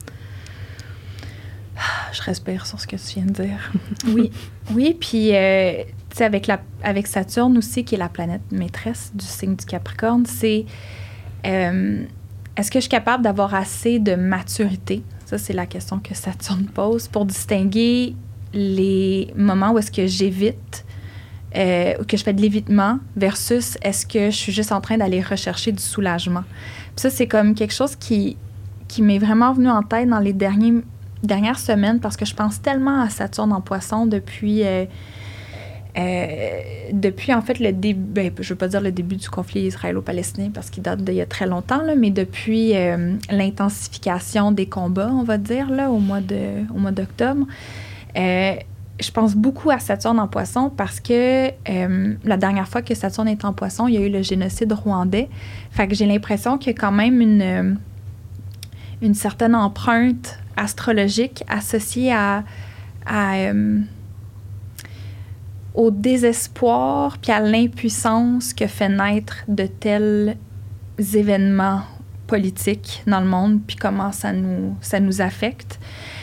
Je respire sur ce que tu viens de dire. Oui, puis, tu sais, avec Saturne aussi, qui est la planète maîtresse du signe du Capricorne, c'est est-ce que je suis capable d'avoir assez de maturité? Ça, c'est la question que Saturne pose pour distinguer les moments où est-ce que j'évite que je fais de l'évitement versus est-ce que je suis juste en train d'aller rechercher du soulagement. Puis ça, c'est comme quelque chose qui m'est vraiment venu en tête dans les dernières semaines parce que je pense tellement à Saturne en Poisson depuis en fait le début, je veux pas dire le début du conflit israélo-palestinien parce qu'il date d'il y a très longtemps, là, mais depuis l'intensification des combats, on va dire, là, au mois d'octobre. Je pense beaucoup à Saturne en Poisson parce que la dernière fois que Saturne est en Poisson, il y a eu le génocide rwandais. Fait que j'ai l'impression qu'il y a quand même une certaine empreinte astrologique associée au désespoir puis à l'impuissance que fait naître de tels événements politiques dans le monde puis comment ça nous affecte.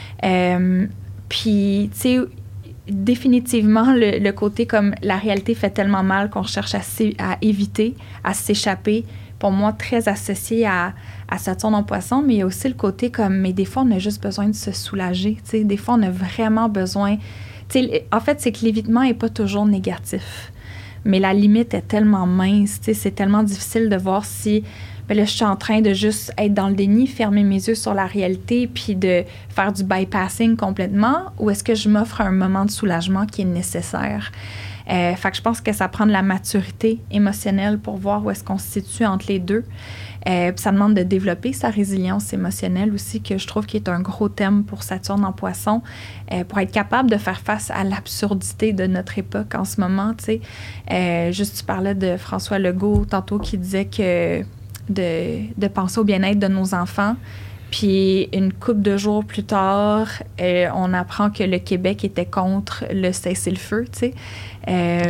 Puis, tu sais, définitivement, le côté comme la réalité fait tellement mal qu'on cherche à éviter, à s'échapper, pour moi, très associé à Saturne en Poisson, mais il y a aussi le côté comme, mais des fois, on a juste besoin de se soulager, tu sais, des fois, on a vraiment besoin, tu sais, en fait, c'est que l'évitement n'est pas toujours négatif, mais la limite est tellement mince, tu sais, c'est tellement difficile de voir si... Bien là, je suis en train de juste être dans le déni, fermer mes yeux sur la réalité, puis de faire du bypassing complètement, ou est-ce que je m'offre un moment de soulagement qui est nécessaire? Fait que je pense que ça prend de la maturité émotionnelle pour voir où est-ce qu'on se situe entre les deux. Puis ça demande de développer sa résilience émotionnelle aussi, que je trouve qui est un gros thème pour Saturne en Poisson, pour être capable de faire face à l'absurdité de notre époque en ce moment, tu sais. Juste, tu parlais de François Legault tantôt qui disait que de penser au bien-être de nos enfants. Puis une couple de jours plus tard, on apprend que le Québec était contre le cessez-le-feu, tu sais,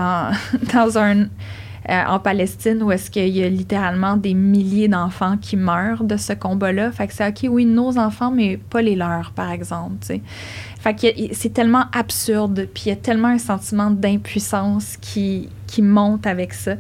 en Palestine, où est-ce qu'il y a littéralement des milliers d'enfants qui meurent de ce combat-là. Fait que c'est OK, oui, nos enfants, mais pas les leurs, par exemple, tu sais. Fait que c'est tellement absurde, puis il y a tellement un sentiment d'impuissance qui monte avec ça.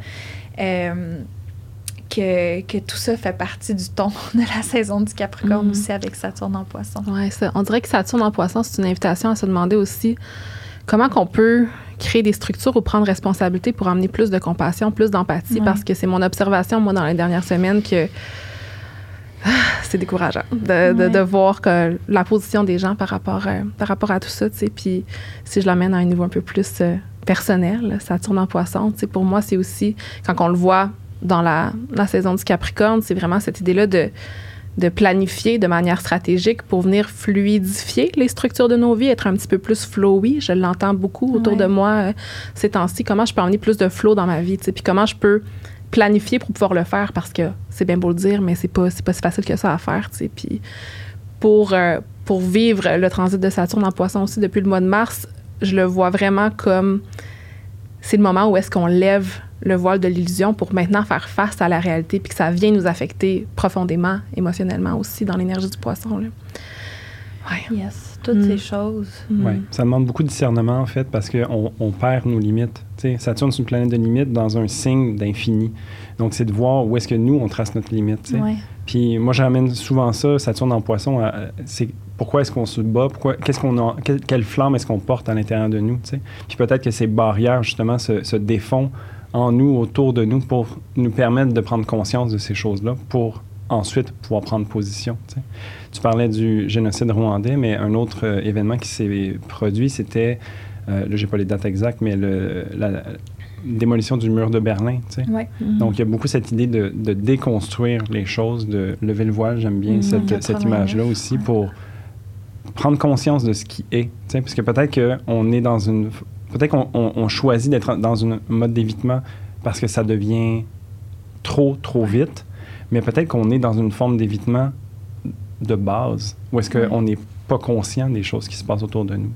Que tout ça fait partie du ton de la saison du Capricorne aussi avec Saturne en Poisson. Oui, on dirait que Saturne en Poisson, c'est une invitation à se demander aussi comment qu'on peut créer des structures ou prendre responsabilité pour amener plus de compassion, plus d'empathie, parce que c'est mon observation, moi, dans les dernières semaines, que c'est décourageant de voir que la position des gens par rapport à tout ça, tu sais. Puis si je l'amène à un niveau un peu plus personnel, Saturne en Poisson, tu sais, pour moi, c'est aussi, quand on le voit dans la saison du Capricorne, c'est vraiment cette idée-là de planifier de manière stratégique pour venir fluidifier les structures de nos vies, être un petit peu plus flowy. Je l'entends beaucoup autour de moi ces temps-ci. Comment je peux emmener plus de flow dans ma vie, tu sais, puis comment je peux planifier pour pouvoir le faire, parce que c'est bien beau le dire, mais c'est pas si facile que ça à faire, tu sais. Puis pour vivre le transit de Saturne en Poisson aussi depuis le mois de mars, je le vois vraiment comme c'est le moment où est-ce qu'on lève le voile de l'illusion pour maintenant faire face à la réalité, puis que ça vient nous affecter profondément, émotionnellement aussi, dans l'énergie du Poisson, là. Ouais. Yes, toutes ces choses. Oui, ça demande beaucoup de discernement, en fait, parce qu'on perd nos limites. T'sais, Saturne, c'est une planète de limites dans un signe d'infini. Donc, c'est de voir où est-ce que nous, on trace notre limite. Ouais. Puis moi, je ramène souvent ça, Saturne en Poisson, c'est pourquoi est-ce qu'on se bat, quelle flamme est-ce qu'on porte à l'intérieur de nous, t'sais? Puis peut-être que ces barrières, justement, se défont en nous, autour de nous, pour nous permettre de prendre conscience de ces choses-là, pour ensuite pouvoir prendre position. T'sais. Tu parlais du génocide rwandais, mais un autre événement qui s'est produit, c'était, là, j'ai pas les dates exactes, mais la démolition du mur de Berlin. Ouais. Donc, il y a beaucoup cette idée de déconstruire les choses, de lever le voile. J'aime bien cette image-là aussi pour prendre conscience de ce qui est. Parce que peut-être qu'on est dans une... Peut-être qu'on choisit d'être dans un mode d'évitement parce que ça devient trop vite, mais peut-être qu'on est dans une forme d'évitement de base, où est-ce qu'on n'est pas conscient des choses qui se passent autour de nous.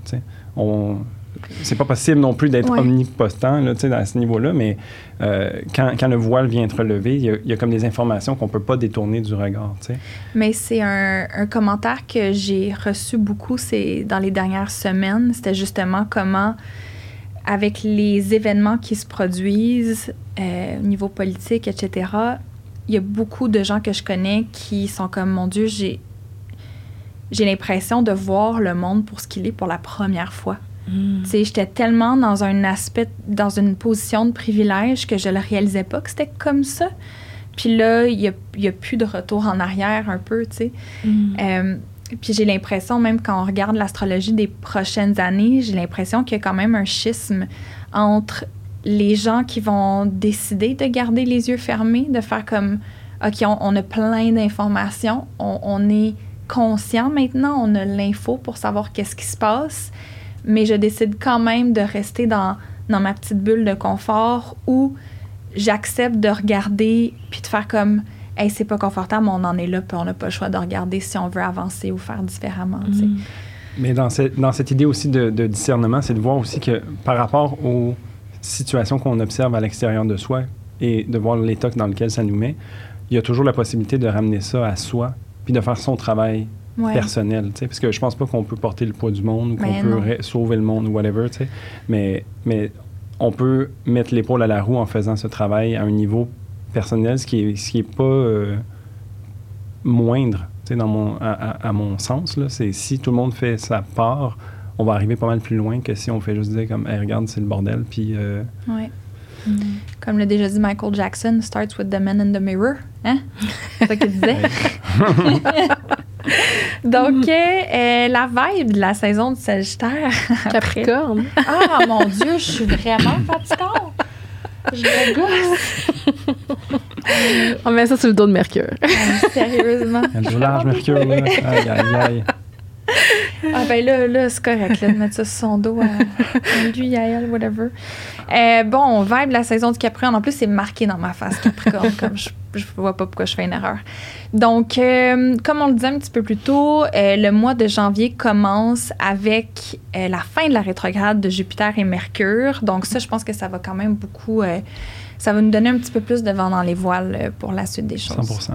C'est pas possible non plus d'être omnipotent là, à ce niveau-là, mais quand le voile vient être levé, il y a comme des informations qu'on peut pas détourner du regard. T'sais. Mais c'est un commentaire que j'ai reçu beaucoup dans les dernières semaines. C'était justement comment, avec les événements qui se produisent au niveau politique, etc., il y a beaucoup de gens que je connais qui sont comme, mon Dieu, j'ai l'impression de voir le monde pour ce qu'il est pour la première fois. Tu sais, j'étais tellement dans dans une position de privilège que je le réalisais pas que c'était comme ça. Puis là, il y a plus de retour en arrière un peu, tu sais. Puis j'ai l'impression, même quand on regarde l'astrologie des prochaines années, j'ai l'impression qu'il y a quand même un schisme entre les gens qui vont décider de garder les yeux fermés, de faire comme, OK, on a plein d'informations, on est conscient maintenant, on a l'info pour savoir qu'est-ce qui se passe, mais je décide quand même de rester dans ma petite bulle de confort où j'accepte de regarder puis de faire comme, hey, c'est pas confortable, on en est là, puis on n'a pas le choix de regarder si on veut avancer ou faire différemment. Tu sais. Mais dans cette idée aussi de discernement, c'est de voir aussi que par rapport aux situations qu'on observe à l'extérieur de soi et de voir l'état dans lequel ça nous met, il y a toujours la possibilité de ramener ça à soi puis de faire son travail personnel, parce que je pense pas qu'on peut porter le poids du monde ou qu'on peut sauver le monde ou whatever, mais on peut mettre l'épaule à la roue en faisant ce travail à un niveau personnel, ce qui est pas moindre, à mon sens. Là, c'est si tout le monde fait sa part, on va arriver pas mal plus loin que si on fait juste dire comme hey, regarde, c'est le bordel, puis... Comme l'a déjà dit Michael Jackson, starts with the man in the mirror. Hein? C'est ça qu'il disait. Donc, la vibe de la saison du Sagittaire. Capricorne. Ah, mon Dieu, je suis vraiment fatiguante. Je me gosse. On met ça sur le dos de Mercure. Sérieusement. Elle joue large, Mercure, là. Aïe, aïe, aïe. Ah ben là, c'est correct, là, de mettre ça sur son dos à lui, à elle, whatever. Bon, vibe la saison du Capricorne. En plus, c'est marqué dans ma face, Capricorne, comme je vois pas pourquoi je fais une erreur. Donc, comme on le disait un petit peu plus tôt, le mois de janvier commence avec la fin de la rétrograde de Jupiter et Mercure. Donc ça, je pense que ça va quand même beaucoup... ça va nous donner un petit peu plus de vent dans les voiles pour la suite des choses. 100%.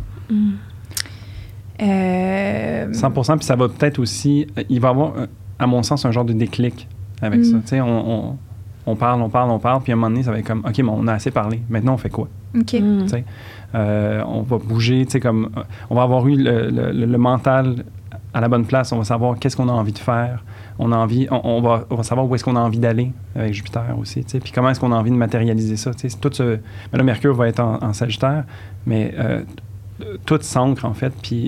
100%, puis ça va peut-être aussi... Il va y avoir, à mon sens, un genre de déclic avec ça. Tu sais, on parle, puis à un moment donné, ça va être comme, OK, mais on a assez parlé. Maintenant, on fait quoi? OK. Tu sais, on va bouger, tu sais, comme... On va avoir eu le mental à la bonne place. On va savoir qu'est-ce qu'on a envie de faire. On va savoir où est-ce qu'on a envie d'aller avec Jupiter aussi, tu sais. Puis comment est-ce qu'on a envie de matérialiser ça, tu sais. Tout ce... Mais là, Mercure va être en Sagittaire, mais... tout s'ancre, en fait, puis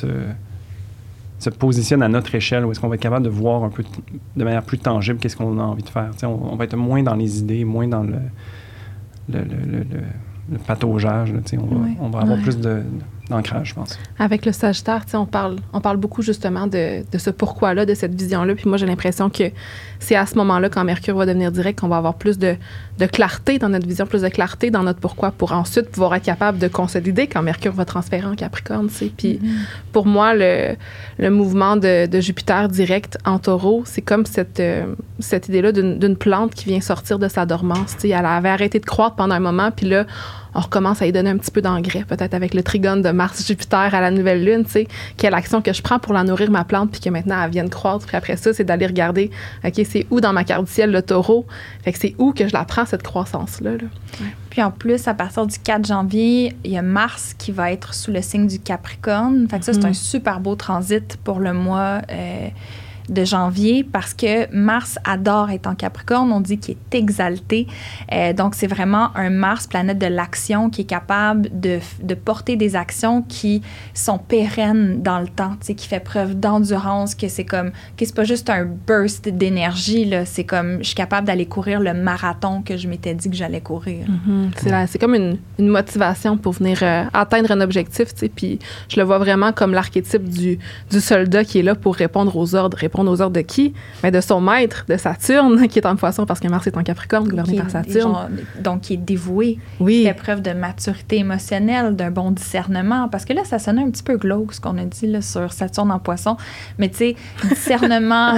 se positionne à notre échelle, où est-ce qu'on va être capable de voir un peu de manière plus tangible qu'est-ce qu'on a envie de faire. On va être moins dans les idées, moins dans le pataugeage. Là, on va avoir plus d'ancrage, je pense. Avec le Sagittaire, on parle beaucoup justement de ce pourquoi-là, de cette vision-là. Puis moi, j'ai l'impression que c'est à ce moment-là, quand Mercure va devenir direct, qu'on va avoir plus de clarté dans notre vision, plus de clarté dans notre pourquoi, pour ensuite pouvoir être capable de consolider quand Mercure va transférer en Capricorne. Puis pour moi, le mouvement de Jupiter direct en Taureau, c'est comme cette idée-là d'une plante qui vient sortir de sa dormance. Elle avait arrêté de croître pendant un moment, puis là, on recommence à y donner un petit peu d'engrais, peut-être avec le trigone de Mars-Jupiter à la nouvelle lune, tu sais, quelle action que je prends pour la nourrir, ma plante, puis que maintenant, elle vienne croître. Puis après ça, c'est d'aller regarder, OK, c'est où dans ma carte du ciel le Taureau? Fait que c'est où que je la prends, cette croissance-là. Là. Ouais. Puis en plus, à partir du 4 janvier, il y a Mars qui va être sous le signe du Capricorne. Fait que ça, c'est un super beau transit pour le mois de janvier parce que Mars adore être en Capricorne. On dit qu'il est exalté. Donc, c'est vraiment un Mars, planète de l'action, qui est capable de porter des actions qui sont pérennes dans le temps, tu sais, qui fait preuve d'endurance, que c'est comme, que c'est pas juste un burst d'énergie, là. C'est comme, je suis capable d'aller courir le marathon que je m'étais dit que j'allais courir. C'est comme une motivation pour venir atteindre un objectif, tu sais. Puis je le vois vraiment comme l'archétype du soldat qui est là pour répondre aux ordres. Répondre aux ordres de qui? Mais de son maître, de Saturne, qui est en Poisson parce que Mars est en Capricorne, gouverné par Saturne. Donc, qui est dévoué. Oui. Qui fait preuve de maturité émotionnelle, d'un bon discernement. Parce que là, ça sonnait un petit peu glauque, ce qu'on a dit là, sur Saturne en Poisson. Mais tu sais, discernement,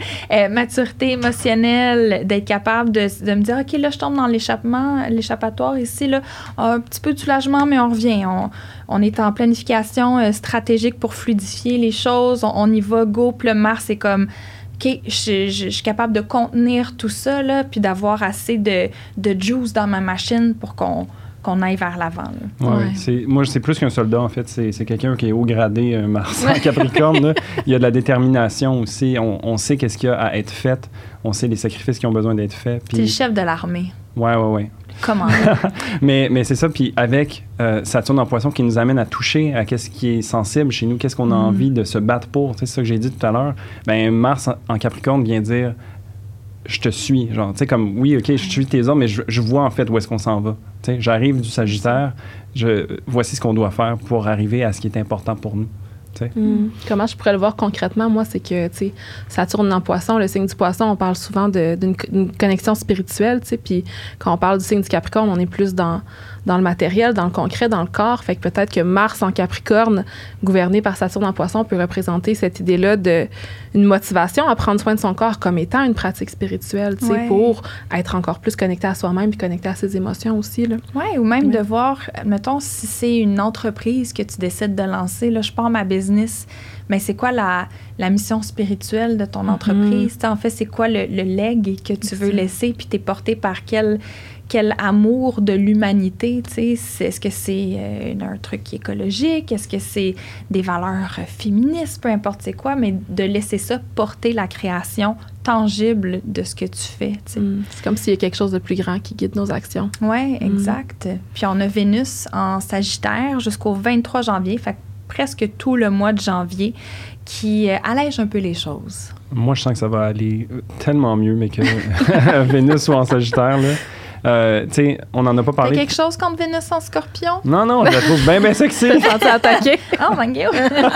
maturité émotionnelle, d'être capable de me dire, OK, là, je tombe dans l'échappatoire ici, là, un petit peu de soulagement, mais on revient. On est en planification stratégique pour fluidifier les choses. On y va, go. Puis le Mars, c'est comme, OK, je suis capable de contenir tout ça, là, puis d'avoir assez de juice dans ma machine pour qu'on aille vers l'avant. Moi, c'est plus qu'un soldat, en fait. C'est quelqu'un qui est haut gradé, Mars en Capricorne. Là. Il y a de la détermination aussi. On sait qu'est-ce qu'il y a à être fait. On sait les sacrifices qui ont besoin d'être faits. C'est le chef de l'armée. Oui. Comment? mais c'est ça. Puis avec Saturne en Poisson qui nous amène à toucher à qu'est-ce qui est sensible chez nous, qu'est-ce qu'on a envie de se battre pour. Tu sais, c'est ça que j'ai dit tout à l'heure. Ben Mars en Capricorne vient dire je te suis. Genre, tu sais, comme oui, OK, je suis tes ordres, mais je vois en fait où est-ce qu'on s'en va. Tu sais, j'arrive du Sagittaire. Voici ce qu'on doit faire pour arriver à ce qui est important pour nous. Comment je pourrais le voir concrètement, moi, c'est que, tu sais, Saturne en Poisson, le signe du Poisson, on parle souvent d'une connexion spirituelle, tu sais, puis quand on parle du signe du Capricorne, on est plus dans le matériel, dans le concret, dans le corps. Fait que peut-être que Mars en Capricorne, gouverné par Saturne en Poisson, peut représenter cette idée-là d'une motivation à prendre soin de son corps comme étant une pratique spirituelle, tu sais, pour être encore plus connecté à soi-même puis connecté à ses émotions aussi, là. Oui, ou même de voir, mettons, si c'est une entreprise que tu décides de lancer, là, je pars ma business, mais c'est quoi la mission spirituelle de ton entreprise? En fait, c'est quoi le leg que tu veux laisser, puis t'es porté par quel amour de l'humanité, tu sais? Est-ce que c'est un truc écologique? Est-ce que c'est des valeurs féministes? Peu importe c'est quoi, mais de laisser ça porter la création tangible de ce que tu fais, tu sais. C'est comme s'il y a quelque chose de plus grand qui guide nos actions. Oui, exact. Puis on a Vénus en Sagittaire jusqu'au 23 janvier, fait presque tout le mois de janvier, qui allège un peu les choses. Moi, je sens que ça va aller tellement mieux, mais que Vénus soit en Sagittaire, là. Tu sais, on n'en a pas parlé. T'as quelque chose contre Vénus en Scorpion? Non, je la trouve bien sexy. T'es senti attaqué? Oh, my God!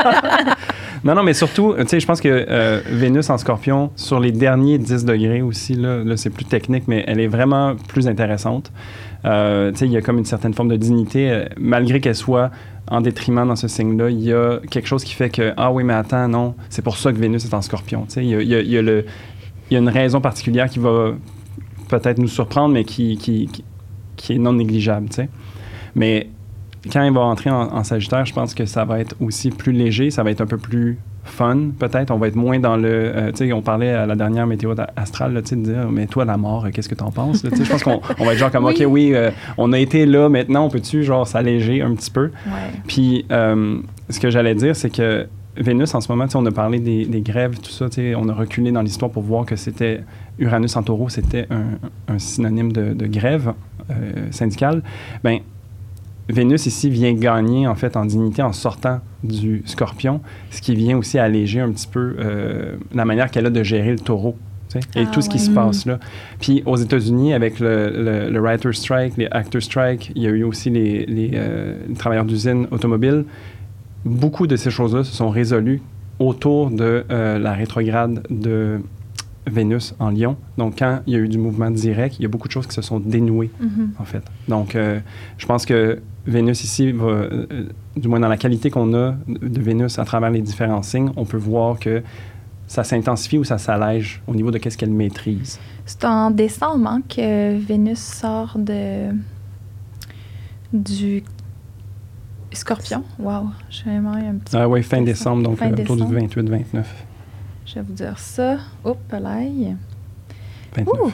Non, mais surtout, tu sais, je pense que Vénus en Scorpion, sur les derniers 10 degrés aussi, là c'est plus technique, mais elle est vraiment plus intéressante. Tu sais, il y a comme une certaine forme de dignité, malgré qu'elle soit en détriment dans ce signe-là, il y a quelque chose qui fait que, ah oui, mais attends, non, c'est pour ça que Vénus est en Scorpion. Tu sais, il y a une raison particulière qui va peut-être nous surprendre, mais qui est non négligeable, tu sais. Mais quand il va entrer en Sagittaire, je pense que ça va être aussi plus léger, ça va être un peu plus fun, peut-être. On va être moins dans le... tu sais, on parlait à la dernière météo astrale, tu sais, de dire, mais toi, la mort, qu'est-ce que t'en penses? Tu sais, je pense qu'on va être genre comme, OK, oui, on a été là, maintenant, on peut-tu, genre, s'alléger un petit peu? Ouais. Puis, ce que j'allais dire, c'est que Vénus, en ce moment, on a parlé des grèves, tout ça, on a reculé dans l'histoire pour voir que c'était Uranus en Taureau, c'était un synonyme de grève syndicale. Bien, Vénus ici vient gagner en fait en dignité en sortant du Scorpion, ce qui vient aussi alléger un petit peu la manière qu'elle a de gérer le Taureau. Et tout ce qui se passe là. Puis aux États-Unis, avec le Writer Strike, les Actor Strike, il y a eu aussi les travailleurs d'usines automobiles. Beaucoup de ces choses-là se sont résolues autour de la rétrograde de Vénus en Lion. Donc, quand il y a eu du mouvement direct, il y a beaucoup de choses qui se sont dénouées, en fait. Donc, je pense que Vénus ici va, du moins dans la qualité qu'on a de Vénus à travers les différents signes, on peut voir que ça s'intensifie ou ça s'allège au niveau de qu'est-ce qu'elle maîtrise. C'est en décembre hein, que Vénus sort du Scorpion. Wow, je vais m'en un petit peu. Ah oui, fin décembre, donc autour du 28-29. Je vais vous dire ça. Hop, là. 29.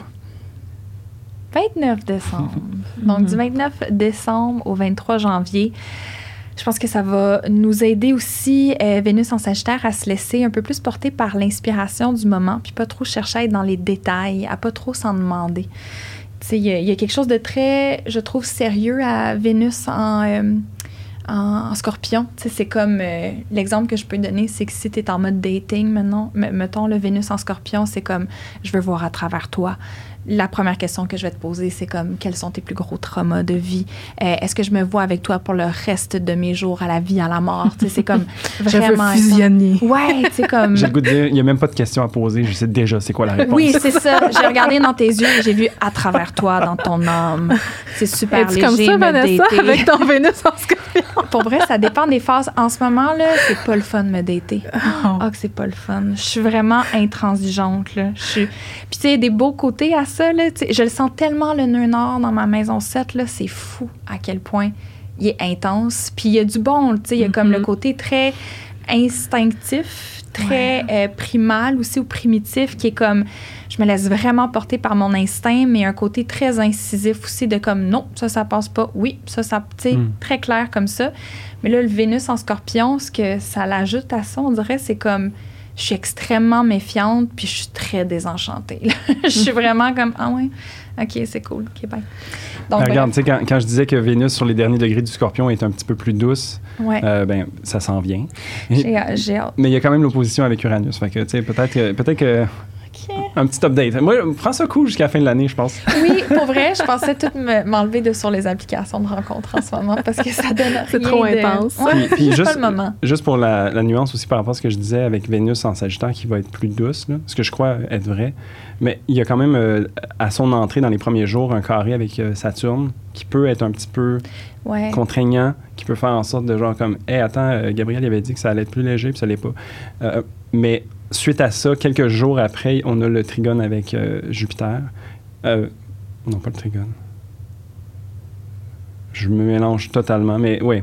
29 décembre. Donc, du 29 décembre au 23 janvier, Je pense que ça va nous aider aussi, Vénus en Sagittaire, à se laisser un peu plus porter par l'inspiration du moment, puis pas trop chercher à être dans les détails, à pas trop s'en demander. Tu sais, il y a quelque chose de très, je trouve, sérieux à Vénus en Scorpion. Tu sais, c'est comme l'exemple que je peux donner, c'est que si tu es en mode dating maintenant, mettons le Vénus en Scorpion, c'est comme je veux voir à travers toi. La première question que je vais te poser, c'est comme quels sont tes plus gros traumas de vie? Est-ce que je me vois avec toi pour le reste de mes jours, à la vie, à la mort? Tu sais, c'est comme vraiment. Je veux fusionner. Ouais, tu sais, comme. J'ai le goût de dire, il n'y a même pas de question à poser, je sais déjà c'est quoi la réponse. Oui, c'est ça. J'ai regardé dans tes yeux et j'ai vu à travers toi, dans ton âme. C'est super léger. Comme ça, Vanessa, avec ton Vénus en Scorpion? Pour vrai, ça dépend des phases. En ce moment, là, c'est pas le fun de me dater. Ah, que c'est pas le fun. Je suis vraiment intransigeante, là. Puis, tu sais, des beaux côtés à ça, là. Je le sens tellement, le nœud nord dans ma maison 7, là. C'est fou à quel point il est intense. Puis, il y a du bon, tu sais. Il y a comme le côté très instinctif, très primal aussi, ou primitif, qui est comme... Je me laisse vraiment porter par mon instinct, mais un côté très incisif aussi de comme, non, ça passe pas. Oui, ça, tu sais, très clair comme ça. Mais là, le Vénus en Scorpion, ce que ça l'ajoute à ça, on dirait, c'est comme, je suis extrêmement méfiante, puis je suis très désenchantée. Je suis vraiment comme, ah ouais, OK, c'est cool, OK, bye. Donc, regarde, tu sais, quand je disais que Vénus, sur les derniers degrés du Scorpion, est un petit peu plus douce, ça s'en vient. J'ai hâte. Mais il y a quand même l'opposition avec Uranus. Fait que, tu sais, peut-être que un petit update. Moi, prends ça cool jusqu'à la fin de l'année, je pense. Oui, pour vrai, je pensais tout m'enlever de sur les applications de rencontres en ce moment parce que ça donne rien. C'est trop intense. Ouais, puis juste, pas le moment. Juste pour la nuance aussi par rapport à ce que je disais avec Vénus en Sagittaire qui va être plus douce, là, ce que je crois être vrai. Mais il y a quand même, à son entrée dans les premiers jours, un carré avec Saturne qui peut être un petit peu contraignant, qui peut faire en sorte de genre comme, hey, attends, Gabriel avait dit que ça allait être plus léger, puis ça l'est pas. Mais suite à ça, quelques jours après, on a le trigone avec Jupiter. Non, pas le trigone. Je me mélange totalement, mais oui.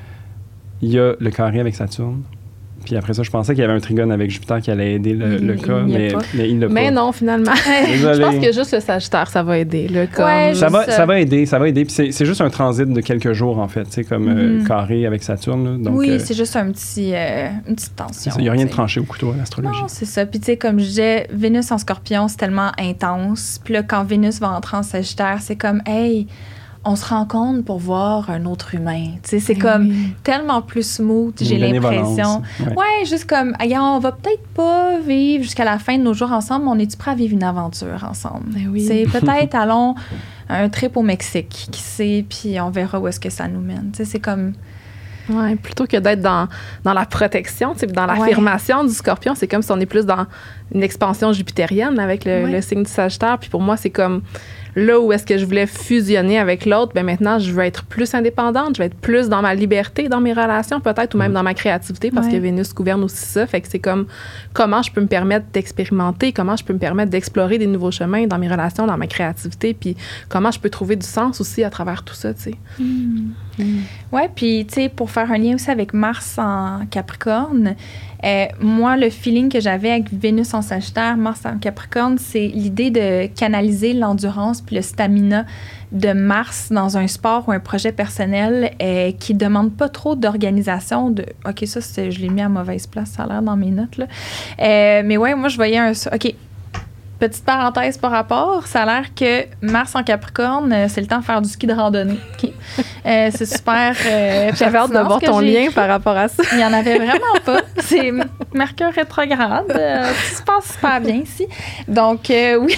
Il y a le carré avec Saturne. Puis après ça, je pensais qu'il y avait un trigone avec Jupiter qui allait aider le cas, mais il l'a pas. Mais non, finalement. Je pense que juste le Sagittaire, ça va aider. Là, comme... ouais, ça va aider. Puis c'est juste un transit de quelques jours, en fait, tu sais, comme carré avec Saturne. Là, donc, oui, c'est juste une petite tension. Il n'y a rien de tranché au couteau à l'astrologie. Non, c'est ça. Puis tu sais, comme je disais, Vénus en Scorpion, c'est tellement intense. Puis là, quand Vénus va entrer en Sagittaire, c'est comme, hey... on se rencontre pour voir un autre humain. Tu sais, c'est comme tellement plus smooth, j'ai l'impression. Ouais, juste comme, on va peut-être pas vivre jusqu'à la fin de nos jours ensemble, mais on est-tu prêt à vivre une aventure ensemble? C'est peut-être allons un trip au Mexique, qui sait, puis on verra où est-ce que ça nous mène. Tu sais, c'est comme... Ouais, plutôt que d'être dans la protection, dans l'affirmation du Scorpion, c'est comme si on est plus dans une expansion jupitérienne avec le signe du Sagittaire. Puis pour moi, c'est comme là où est-ce que je voulais fusionner avec l'autre, ben maintenant, je veux être plus indépendante, je vais être plus dans ma liberté, dans mes relations peut-être, ou même dans ma créativité, parce que Vénus gouverne aussi ça. Fait que c'est comme comment je peux me permettre d'expérimenter, comment je peux me permettre d'explorer des nouveaux chemins dans mes relations, dans ma créativité, puis comment je peux trouver du sens aussi à travers tout ça, tu sais. Ouais, puis tu sais, pour faire un lien aussi avec Mars en Capricorne, moi, le feeling que j'avais avec Vénus en Sagittaire, Mars en Capricorne, c'est l'idée de canaliser l'endurance puis le stamina de Mars dans un sport ou un projet personnel qui demande pas trop d'organisation. OK, ça, je l'ai mis à mauvaise place, ça a l'air dans mes notes, là. Mais ouais, moi, je voyais OK, petite parenthèse par rapport, ça a l'air que Mars en Capricorne, c'est le temps de faire du ski de randonnée. Okay. C'est super. J'avais hâte de voir ton lien par rapport à ça. Il n'y en avait vraiment pas. C'est Mercure rétrograde. Tout se passe super bien ici. Donc, oui,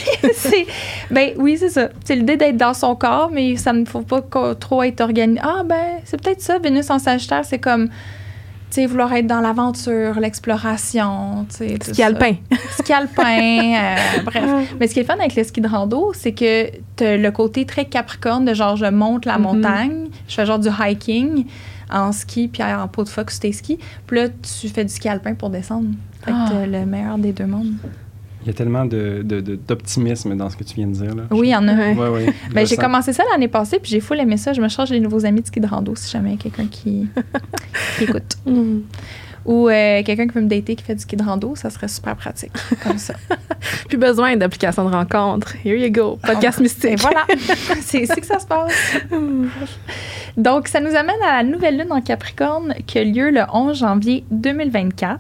c'est ça. C'est l'idée d'être dans son corps, mais ça ne faut pas trop être organisé. Ah, ben, c'est peut-être ça. Vénus en Sagittaire, c'est comme. Tu sais, vouloir être dans l'aventure, l'exploration, tu sais. Ski alpin. Ski alpin, bref. Mais ce qui est fun avec le ski de rando, c'est que t'as le côté très Capricorne de genre, je monte la montagne, je fais genre du hiking en ski, puis en peau de phoque sur tes skis. Puis là, tu fais du ski alpin pour descendre. Fait que t'as le meilleur des deux mondes. Il y a tellement d'optimisme dans ce que tu viens de dire. Là. Oui, il y en a. Oui. Ben, j'ai commencé ça l'année passée, puis j'ai full aimé ça. Je me charge des nouveaux amis de ski de rando si jamais il y a quelqu'un qui écoute. ou quelqu'un qui veut me dater qui fait du ski de rando, ça serait super pratique, comme ça. Plus besoin d'application de rencontre. Here you go. Podcast mystique. Et voilà. C'est ici que ça se passe. Donc, ça nous amène à la nouvelle lune en Capricorne qui a lieu le 11 janvier 2024.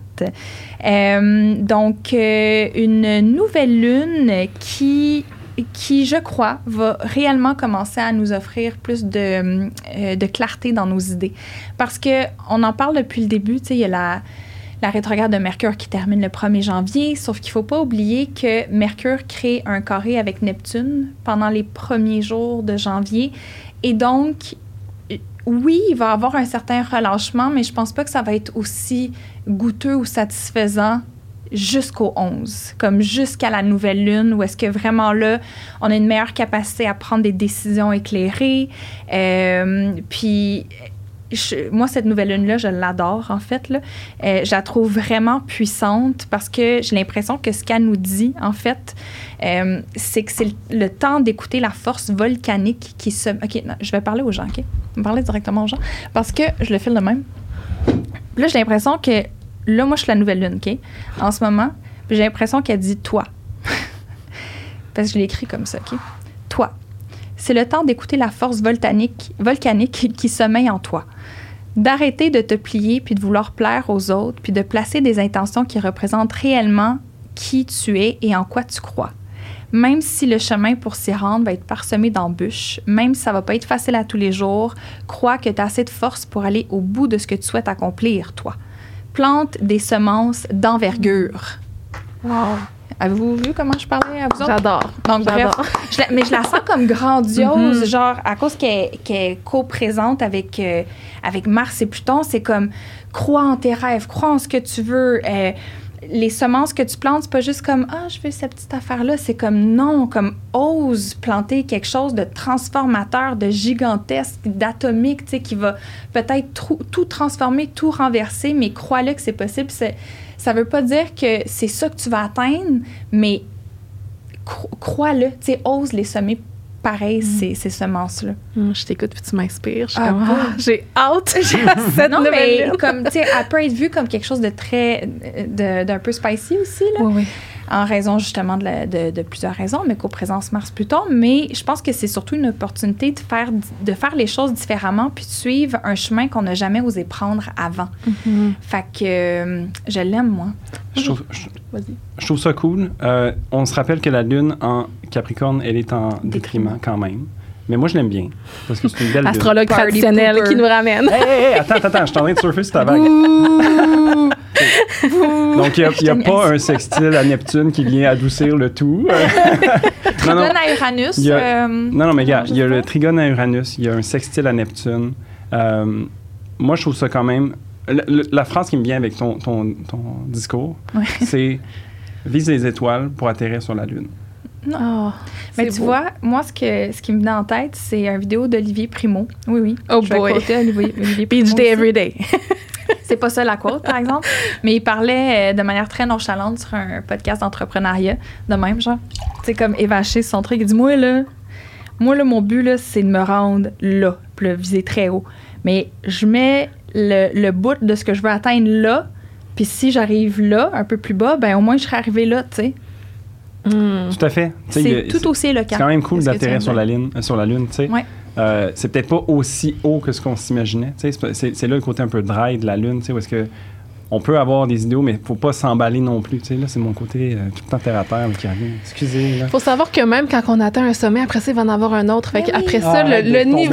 Donc, une nouvelle lune qui, je crois, va réellement commencer à nous offrir plus de clarté dans nos idées. Parce qu'on en parle depuis le début, tu sais, il y a la rétrograde de Mercure qui termine le 1er janvier, sauf qu'il ne faut pas oublier que Mercure crée un carré avec Neptune pendant les premiers jours de janvier. Et donc, oui, il va y avoir un certain relâchement, mais je ne pense pas que ça va être aussi goûteux ou satisfaisant jusqu'au 11, comme jusqu'à la nouvelle lune, où est-ce que vraiment là, on a une meilleure capacité à prendre des décisions éclairées. Puis, moi, cette nouvelle lune-là, je l'adore, en fait. Là. Je la trouve vraiment puissante parce que j'ai l'impression que ce qu'elle nous dit, en fait, c'est que c'est le temps d'écouter la force volcanique qui se... OK, non, je vais parler aux gens, OK? Je vais parler directement aux gens parce que je le file de même. Là, j'ai l'impression que... Là, moi, je suis la nouvelle lune, OK? En ce moment, j'ai l'impression qu'elle dit « toi ». Parce que je l'ai écrit comme ça, OK? « Toi ». C'est le temps d'écouter la force volcanique qui sommeille en toi. D'arrêter de te plier puis de vouloir plaire aux autres puis de placer des intentions qui représentent réellement qui tu es et en quoi tu crois. Même si le chemin pour s'y rendre va être parsemé d'embûches, même si ça va pas être facile à tous les jours, crois que tu as assez de force pour aller au bout de ce que tu souhaites accomplir, toi. Plante des semences d'envergure. Wow! Avez-vous vu comment je parlais à vous autres? J'adore. Donc, bref, mais je la sens comme grandiose, genre, à cause qu'elle est co-présente avec Mars et Pluton, c'est comme, crois en tes rêves, crois en ce que tu veux. Les semences que tu plantes, c'est pas juste comme, je veux cette petite affaire-là, c'est comme, non, comme, ose planter quelque chose de transformateur, de gigantesque, d'atomique, tu sais, qui va peut-être tout transformer, tout renverser, mais crois-le que c'est possible. Ça veut pas dire que c'est ça que tu vas atteindre, mais crois-le, tu sais, ose les semer pareil, ces semences-là. Je t'écoute puis tu m'inspires. J'ai hâte. Non, mais comme, tu sais, elle peut être vue comme quelque chose de très, d'un peu spicy aussi, là. Oui. En raison, justement, de plusieurs raisons, mais co-présence Mars-Pluton. Mais je pense que c'est surtout une opportunité de faire les choses différemment puis de suivre un chemin qu'on n'a jamais osé prendre avant. Fait que je l'aime, moi. Je trouve ça cool. On se rappelle que la Lune en Capricorne, elle est en détriment quand même. Mais moi, je l'aime bien. Parce que c'est une belle astrologue traditionnelle qui nous ramène. Attends, je suis en train de surfer sur ta vague. Donc, il n'y a pas un sextile à Neptune qui vient adoucir le tout. Trigone à Uranus. Non, mais regarde, il y a le trigone à Uranus, il y a un sextile à Neptune. Moi, je trouve ça quand même... La phrase qui me vient avec ton discours, c'est « vise les étoiles pour atterrir sur la Lune ». Non. Mais tu vois, moi, ce qui me venait en tête, c'est une vidéo d'Olivier Primo. Oui. Oh boy. Olivier Beach Day every day. C'est pas ça la quote, par exemple. Mais il parlait de manière très nonchalante sur un podcast d'entrepreneuriat, de même, genre. Tu sais, comme évacher son truc. Il dit, moi, là, mon but, là, c'est de me rendre là, puis le viser très haut. Mais je mets le bout de ce que je veux atteindre là, puis si j'arrive là, un peu plus bas, ben au moins, je serai arrivé là, tu sais. Tout à fait. C'est tout aussi le cas. C'est quand même cool d'atterrir sur la Lune, tu sais. Ouais. C'est peut-être pas aussi haut que ce qu'on s'imaginait. C'est là le côté un peu dry de la Lune, où est-ce que on peut avoir des idéaux, mais il ne faut pas s'emballer non plus. Là, c'est mon côté tout le temps terre à terre qui revient. Excusez. Il faut savoir que même quand on atteint un sommet, après ça, il va en avoir un autre. Après ça, le niveau...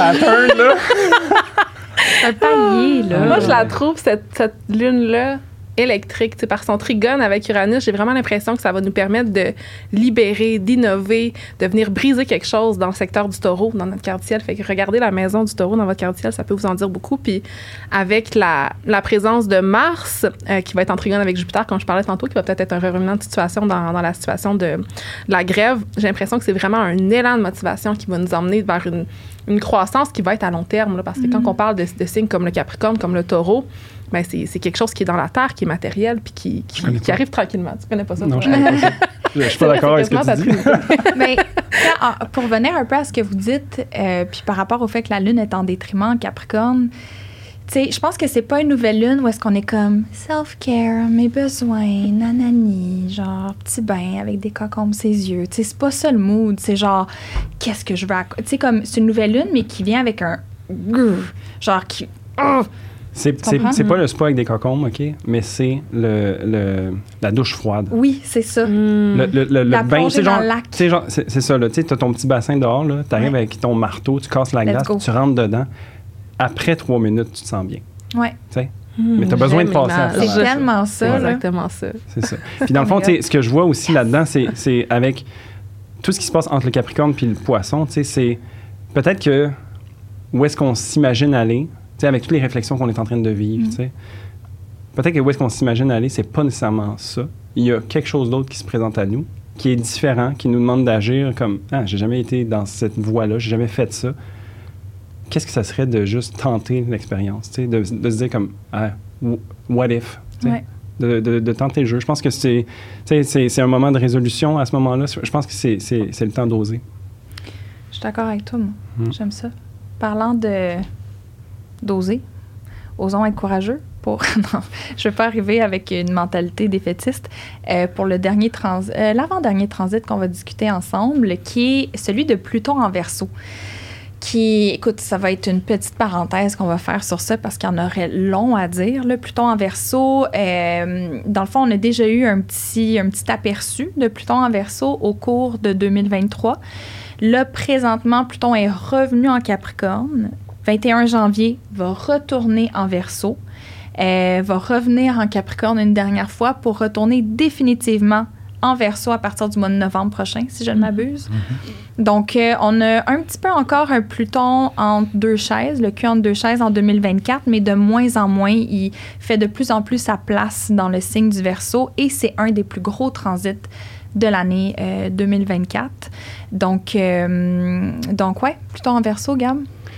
un palier, là. Moi, je la trouve, cette lune-là, électrique, par son trigone avec Uranus, j'ai vraiment l'impression que ça va nous permettre de libérer, d'innover, de venir briser quelque chose dans le secteur du taureau, dans notre carte ciel. Fait que regardez la maison du taureau dans votre carte ciel, ça peut vous en dire beaucoup. Puis avec la présence de Mars, qui va être en trigone avec Jupiter, comme je parlais tantôt, qui va peut-être être un revirement de situation dans la situation de la grève, j'ai l'impression que c'est vraiment un élan de motivation qui va nous emmener vers une croissance qui va être à long terme, là, parce que quand on parle de signes comme le Capricorne, comme le Taureau, ben c'est quelque chose qui est dans la terre, qui est matériel, puis qui arrive tranquillement. Tu connais pas ça? Non, je connais pas ça. Je suis pas d'accord avec ce que tu dis. Mais pour revenir un peu à ce que vous dites, puis par rapport au fait que la Lune est en détriment en Capricorne, sais, je pense que c'est pas une nouvelle lune où est-ce qu'on est comme self-care, mes besoins, nanani, genre petit bain avec des cocombes ses yeux. Tu sais, c'est pas ça le mood. C'est genre, qu'est-ce que je veux... Tu sais, comme, c'est une nouvelle lune, mais qui vient avec un... Genre qui... C'est pas le spa avec des cocombes, OK? Mais c'est la douche froide. Oui, c'est ça. Le bain, c'est genre... C'est ça, là. Tu sais, t'as ton petit bassin dehors, là. T'arrives avec ton marteau, tu casses la glace, puis tu rentres dedans. Après 3 minutes, tu te sens bien. Ouais. Tu sais? Mais t'as besoin de passer à ça. C'est tellement ça, là. Exactement ça. C'est ça. Puis dans le fond, ce que je vois aussi là-dedans, c'est avec tout ce qui se passe entre le Capricorne puis le Poisson, tu sais, c'est peut-être que où est-ce qu'on s'imagine aller, tu sais, avec toutes les réflexions qu'on est en train de vivre, tu sais, peut-être que où est-ce qu'on s'imagine aller, c'est pas nécessairement ça. Il y a quelque chose d'autre qui se présente à nous, qui est différent, qui nous demande d'agir comme « Ah, j'ai jamais été dans cette voie-là, j'ai jamais fait ça. » Qu'est-ce que ça serait de juste tenter l'expérience, tu sais, de se dire comme « Ah, what if? » De tenter le jeu. Je pense que c'est un moment de résolution à ce moment-là. Je pense que c'est le temps d'oser. Je suis d'accord avec toi, moi. J'aime ça. Parlant d'oser, osons être courageux. Non, je ne veux pas arriver avec une mentalité défaitiste. Pour l'avant-dernier transit qu'on va discuter ensemble, qui est celui de Pluton en Verseau. Écoute, ça va être une petite parenthèse qu'on va faire sur ça parce qu'il y en aurait long à dire. Là, Pluton en Verseau, dans le fond, on a déjà eu un petit aperçu de Pluton en Verseau au cours de 2023. Là, présentement, Pluton est revenu en Capricorne. 21 janvier, va retourner en Verseau. Va revenir en Capricorne une dernière fois pour retourner définitivement en Verseau à partir du mois de novembre prochain, si je ne m'abuse. Donc, on a un petit peu encore un Pluton entre deux chaises, le cul entre deux chaises en 2024, mais de moins en moins, il fait de plus en plus sa place dans le signe du Verseau et c'est un des plus gros transits de l'année 2024. Donc ouais, Pluton en Verseau, Gab.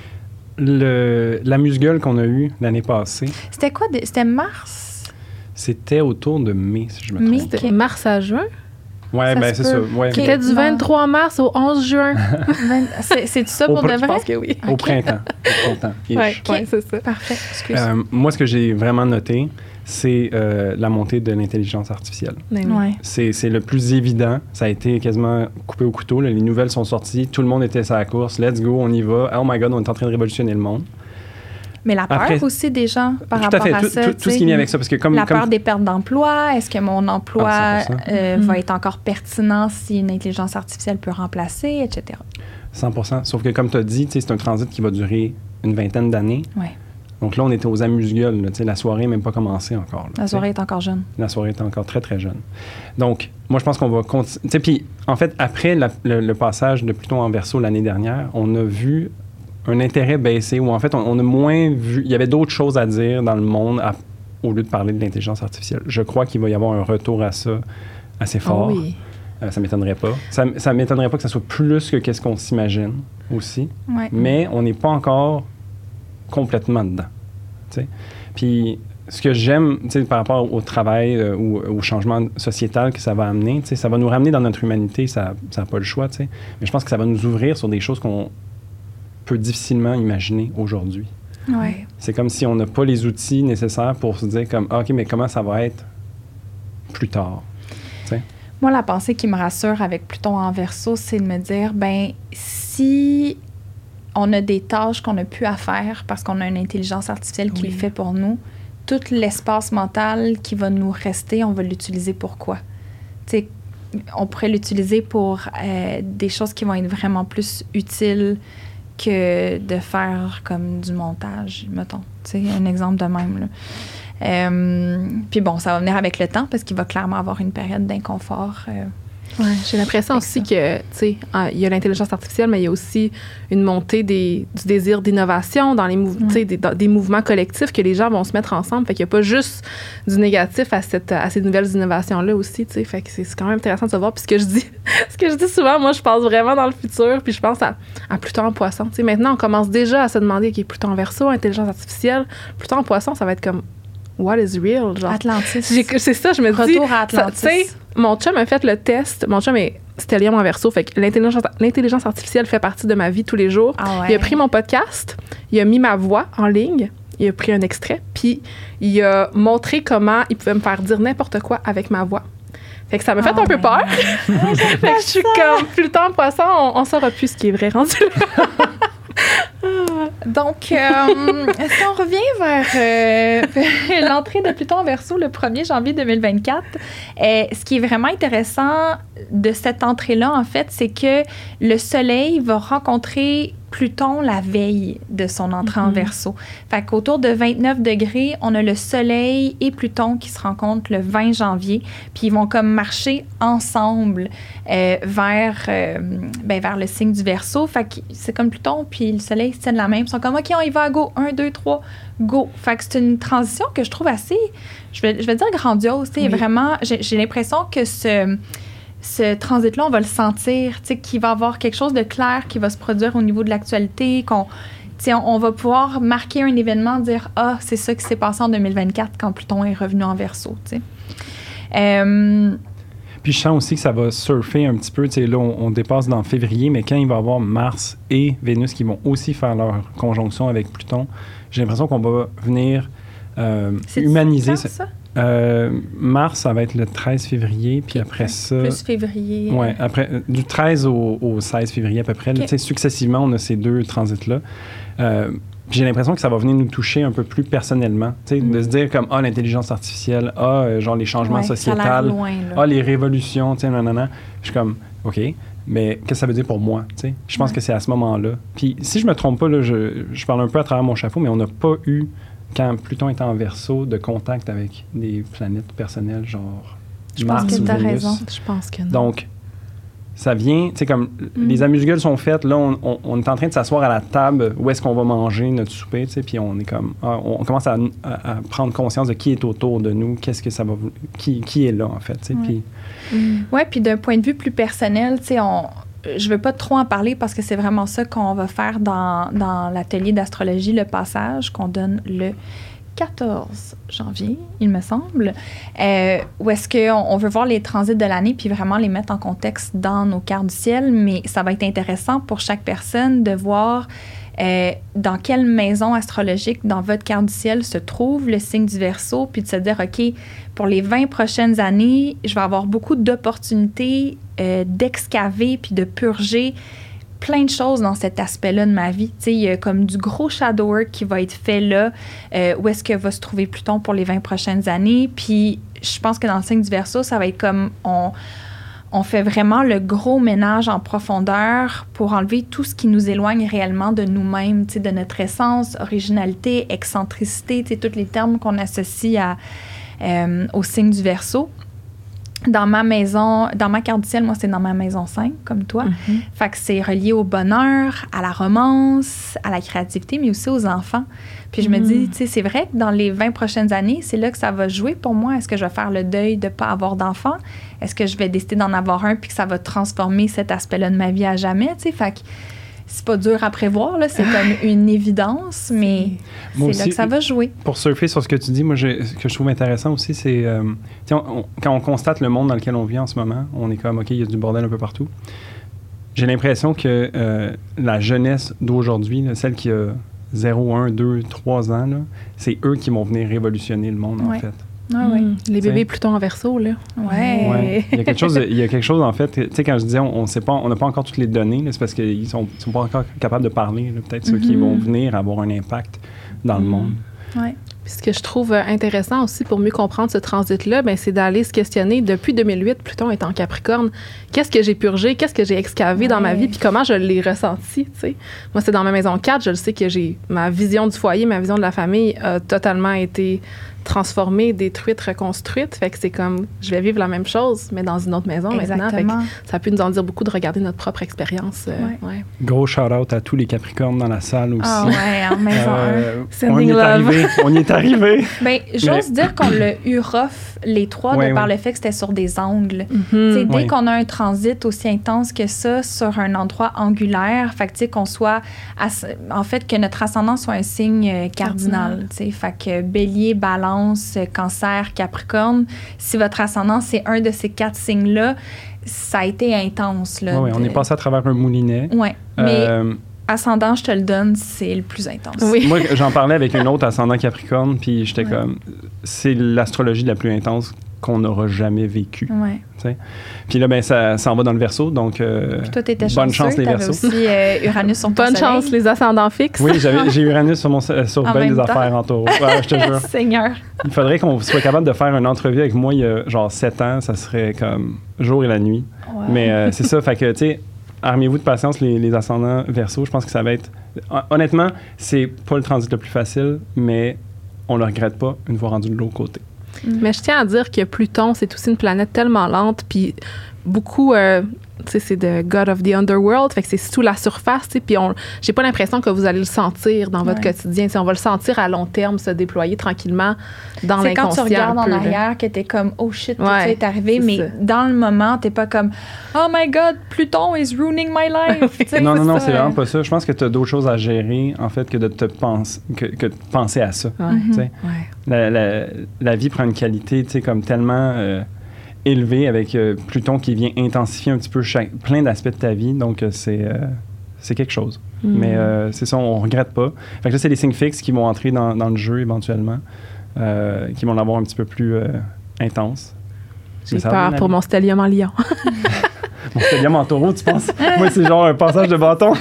La musgueule qu'on a eue l'année passée. C'était quoi? C'était mars? C'était autour de mai, si je me trompe. C'était mars à juin? Oui, bien c'est ça. Ouais. C'était du 23 mars au 11 juin. C'est ça pour de vrai? Je pense que oui. Au printemps. Oui, c'est ça. Parfait, excuse. Moi, ce que j'ai vraiment noté, c'est la montée de l'intelligence artificielle. Ouais. C'est le plus évident. Ça a été quasiment coupé au couteau. Là. Les nouvelles sont sorties. Tout le monde était sur la course. Let's go, on y va. Oh my God, on est en train de révolutionner le monde. Mais la peur aussi des gens par rapport à ça. Tout ce qui vient avec ça. Parce que peur des pertes d'emploi. Est-ce que mon emploi va être encore pertinent si une intelligence artificielle peut remplacer, etc. 100%. Sauf que comme tu as dit, c'est un transit qui va durer une vingtaine d'années. Ouais. Donc là, on était aux amuse-gueules. La soirée n'est même pas commencée encore. Là, la soirée est encore jeune. La soirée est encore très, très jeune. Donc, moi, je pense qu'on va continuer. Puis, en fait, après le passage de Pluton en Verseau l'année dernière, on a vu un intérêt baisser, où en fait, on a moins vu... Il y avait d'autres choses à dire dans le monde au lieu de parler de l'intelligence artificielle. Je crois qu'il va y avoir un retour à ça assez fort. Oui. Ça ne m'étonnerait pas. Ça m'étonnerait pas que ça soit plus que qu'est-ce qu'on s'imagine aussi. Ouais. Mais on n'est pas encore complètement dedans. T'sais. Puis ce que j'aime par rapport au travail ou au changement sociétal que ça va amener, ça va nous ramener dans notre humanité, ça n'a pas le choix. Mais je pense que ça va nous ouvrir sur des choses qu'on peut difficilement imaginer aujourd'hui. Ouais. C'est comme si on n'a pas les outils nécessaires pour se dire comme OK, mais comment ça va être plus tard? T'sais? Moi, la pensée qui me rassure avec Pluton en Verseau, c'est de me dire, si on a des tâches qu'on n'a plus à faire parce qu'on a une intelligence artificielle qui le fait pour nous, tout l'espace mental qui va nous rester, on va l'utiliser pour quoi? T'sais, on pourrait l'utiliser pour des choses qui vont être vraiment plus utiles que de faire comme du montage, mettons. T'sais, un exemple de même, là. Puis bon, ça va venir avec le temps parce qu'il va clairement avoir une période d'inconfort. J'ai l'impression aussi que, tu sais, il y a l'intelligence artificielle, mais il y a aussi une montée du désir d'innovation dans les des mouvements collectifs que les gens vont se mettre ensemble. Fait qu'il n'y a pas juste du négatif à ces nouvelles innovations-là aussi, tu sais. Fait que c'est quand même intéressant de savoir. Puis ce que je dis souvent, moi, je pense vraiment dans le futur, puis je pense à Pluton en Poisson. Tu sais, maintenant, on commence déjà à se demander, OK, Pluton en Verseau, intelligence artificielle, Pluton en Poisson, ça va être comme what is real? Genre, Atlantis. C'est ça, je me dis. Retour à Atlantis. Tu sais, mon chum a fait le test. Mon chum c'était Lion en Verseau. Fait que l'intelligence artificielle fait partie de ma vie tous les jours. Ah ouais. Il a pris mon podcast, il a mis ma voix en ligne, il a pris un extrait, puis il a montré comment il pouvait me faire dire n'importe quoi avec ma voix. Fait que ça m'a fait un peu peur. Fait que je suis comme, Pluton, Poisson, on saura plus ce qui est vrai rendu là. Donc, si on revient vers l'entrée de Pluton en Verseau le 1er janvier 2024, ce qui est vraiment intéressant de cette entrée-là, en fait, c'est que le Soleil va rencontrer Pluton la veille de son entrée en Verseau. Fait qu'autour de 29 degrés, on a le Soleil et Pluton qui se rencontrent le 20 janvier, puis ils vont comme marcher ensemble vers le signe du Verseau. Fait que c'est comme Pluton puis le Soleil se tiennent la main, ils sont comme « OK, on y va, go! 1, 2, 3, go! » Fait que c'est une transition que je trouve assez, je vais dire grandiose. Oui. Vraiment, j'ai l'impression que ce transit-là, on va le sentir, qu'il va y avoir quelque chose de clair qui va se produire au niveau de l'actualité, on va pouvoir marquer un événement, dire « Ah, c'est ça qui s'est passé en 2024 quand Pluton est revenu en Verseau. » Puis je sens aussi que ça va surfer un petit peu. Là, on dépasse dans février, mais quand il va y avoir Mars et Vénus qui vont aussi faire leur conjonction avec Pluton, j'ai l'impression qu'on va venir humaniser ça. Mars, ça va être le 13 février, puis après ça... Plus février. Oui, après, du 13 au 16 février à peu près. Là, successivement, on a ces deux transits-là. J'ai l'impression que ça va venir nous toucher un peu plus personnellement. De se dire comme, l'intelligence artificielle, genre les changements sociétals, loin, les révolutions, nanana. Je suis comme, OK, mais qu'est-ce que ça veut dire pour moi? Je pense que c'est à ce moment-là. Puis si je me trompe pas, là, je parle un peu à travers mon chapeau, mais on n'a pas eu... Quand Pluton est en Verseau, de contact avec des planètes personnelles, genre Mars ou Vénus. Je pense que tu as raison. Je pense que non. Donc, ça vient, comme les amuse-gueules sont faites, là, on est en train de s'asseoir à la table où est-ce qu'on va manger notre souper, puis on est comme, on commence à prendre conscience de qui est autour de nous, qu'est-ce que ça va, qui est là, en fait, puis... Oui, puis d'un point de vue plus personnel, je veux pas trop en parler parce que c'est vraiment ça qu'on va faire dans l'atelier d'astrologie, le passage qu'on donne le 14 janvier, il me semble, où est-ce qu'on veut voir les transits de l'année puis vraiment les mettre en contexte dans nos cartes du ciel, mais ça va être intéressant pour chaque personne de voir dans quelle maison astrologique dans votre carte du ciel se trouve le signe du Verseau, puis de se dire, OK, pour les 20 prochaines années, je vais avoir beaucoup d'opportunités d'excaver puis de purger plein de choses dans cet aspect-là de ma vie. Il y a comme du gros shadow work qui va être fait là, où est-ce que va se trouver Pluton pour les 20 prochaines années. Puis je pense que dans le signe du Verseau, ça va être comme on fait vraiment le gros ménage en profondeur pour enlever tout ce qui nous éloigne réellement de nous-mêmes, de notre essence, originalité, excentricité, tous les termes qu'on associe au signe du Verseau. Dans ma maison, dans ma carte du ciel, moi, c'est dans ma maison 5, comme toi. Fait que c'est relié au bonheur, à la romance, à la créativité, mais aussi aux enfants. Puis je me dis, c'est vrai que dans les 20 prochaines années, c'est là que ça va jouer pour moi. Est-ce que je vais faire le deuil de ne pas avoir d'enfants? Est-ce que je vais décider d'en avoir un puis que ça va transformer cet aspect-là de ma vie à jamais? Fait que c'est pas dur à prévoir, là. C'est comme une évidence, mais c'est là que ça va jouer. Pour surfer sur ce que tu dis, moi, ce que je trouve intéressant aussi, c'est quand on constate le monde dans lequel on vit en ce moment, on est comme, OK, il y a du bordel un peu partout. J'ai l'impression que la jeunesse d'aujourd'hui, là, celle qui a 0, 1, 2, 3 ans, là, c'est eux qui vont venir révolutionner le monde, en fait. Ah, oui. Les bébés Pluton en Verseau, là. Ouais. Il y a quelque chose, en fait, tu sais, quand je disais, on sait pas, on n'a pas encore toutes les données, là, c'est parce qu'ils sont pas encore capables de parler, là, peut-être ceux qui vont venir avoir un impact dans le monde. Ouais. Puis ce que je trouve intéressant aussi pour mieux comprendre ce transit-là, c'est d'aller se questionner. Depuis 2008, Pluton est en Capricorne. Qu'est-ce que j'ai purgé? Qu'est-ce que j'ai excavé dans ma vie? Puis comment je l'ai ressenti, tu sais? Moi, c'est dans ma maison 4. Je le sais que ma vision du foyer, ma vision de la famille a totalement été transformée, détruite, reconstruite. Fait que c'est comme, je vais vivre la même chose, mais dans une autre maison maintenant. Fait que ça peut nous en dire beaucoup de regarder notre propre expérience. Gros shout-out à tous les Capricornes dans la salle aussi. Ah ouais, en maison 1. Sending love. On y est arrivé. J'ose dire qu'on l'a eu rough, les trois, par le fait que c'était sur des angles. Dès qu'on a un transit aussi intense que ça sur un endroit angulaire, fait que qu'on soit, en fait, que notre ascendant soit un signe cardinal. Fait que Bélier, Balance, Cancer, Capricorne, si votre ascendant, c'est un de ces 4 signes-là, ça a été intense. Là, on est passé à travers un moulinet. Oui, mais ascendant, je te le donne, c'est le plus intense. Oui. Moi, j'en parlais avec une autre ascendant Capricorne, puis j'étais comme, c'est l'astrologie la plus intense qu'on n'aura jamais vécue. Ouais. Puis là, ben, ça s'en va dans le Verseau, donc toi, t'étais bonne chance les Verseaux. aussi Uranus sur ton Bonne soleil. chance les ascendants fixes. Oui, j'ai Uranus sur bien des affaires en Taureau. Ouais, je te jure. Seigneur. Il faudrait qu'on soit capable de faire une entrevue avec moi il y a genre 7 ans, ça serait comme jour et la nuit. Ouais. Mais c'est ça, fait que, tu sais, armez-vous de patience les ascendants Verseau. Je pense que ça va être... Honnêtement, c'est pas le transit le plus facile, mais on le regrette pas une fois rendu de l'autre côté. Mais je tiens à dire que Pluton, c'est aussi une planète tellement lente, puis beaucoup, tu sais, c'est de God of the Underworld, fait que c'est sous la surface, tu sais, puis j'ai pas l'impression que vous allez le sentir dans votre quotidien. Tu sais, on va le sentir à long terme se déployer tranquillement dans l'inconscient. C'est quand tu regardes en arrière que t'es comme, oh shit, tout ça est arrivé, mais ça. dans le moment, t'es pas comme, oh my God, Pluton is ruining my life. Non, c'est vraiment pas ça. Je pense que t'as d'autres choses à gérer, en fait, que de que de penser à ça. Tu sais. La vie prend une qualité, tu sais, comme tellement... élevé avec Pluton qui vient intensifier un petit peu plein d'aspects de ta vie. Donc, c'est quelque chose. Mais c'est ça, on regrette pas. Fait que là, c'est les signes fixes qui vont entrer dans le jeu éventuellement, qui vont l'avoir un petit peu plus intense. J'ai peur pour mon stellium en Lion. Mon stellium en Taureau, tu penses? Moi, c'est genre un passage de bâton.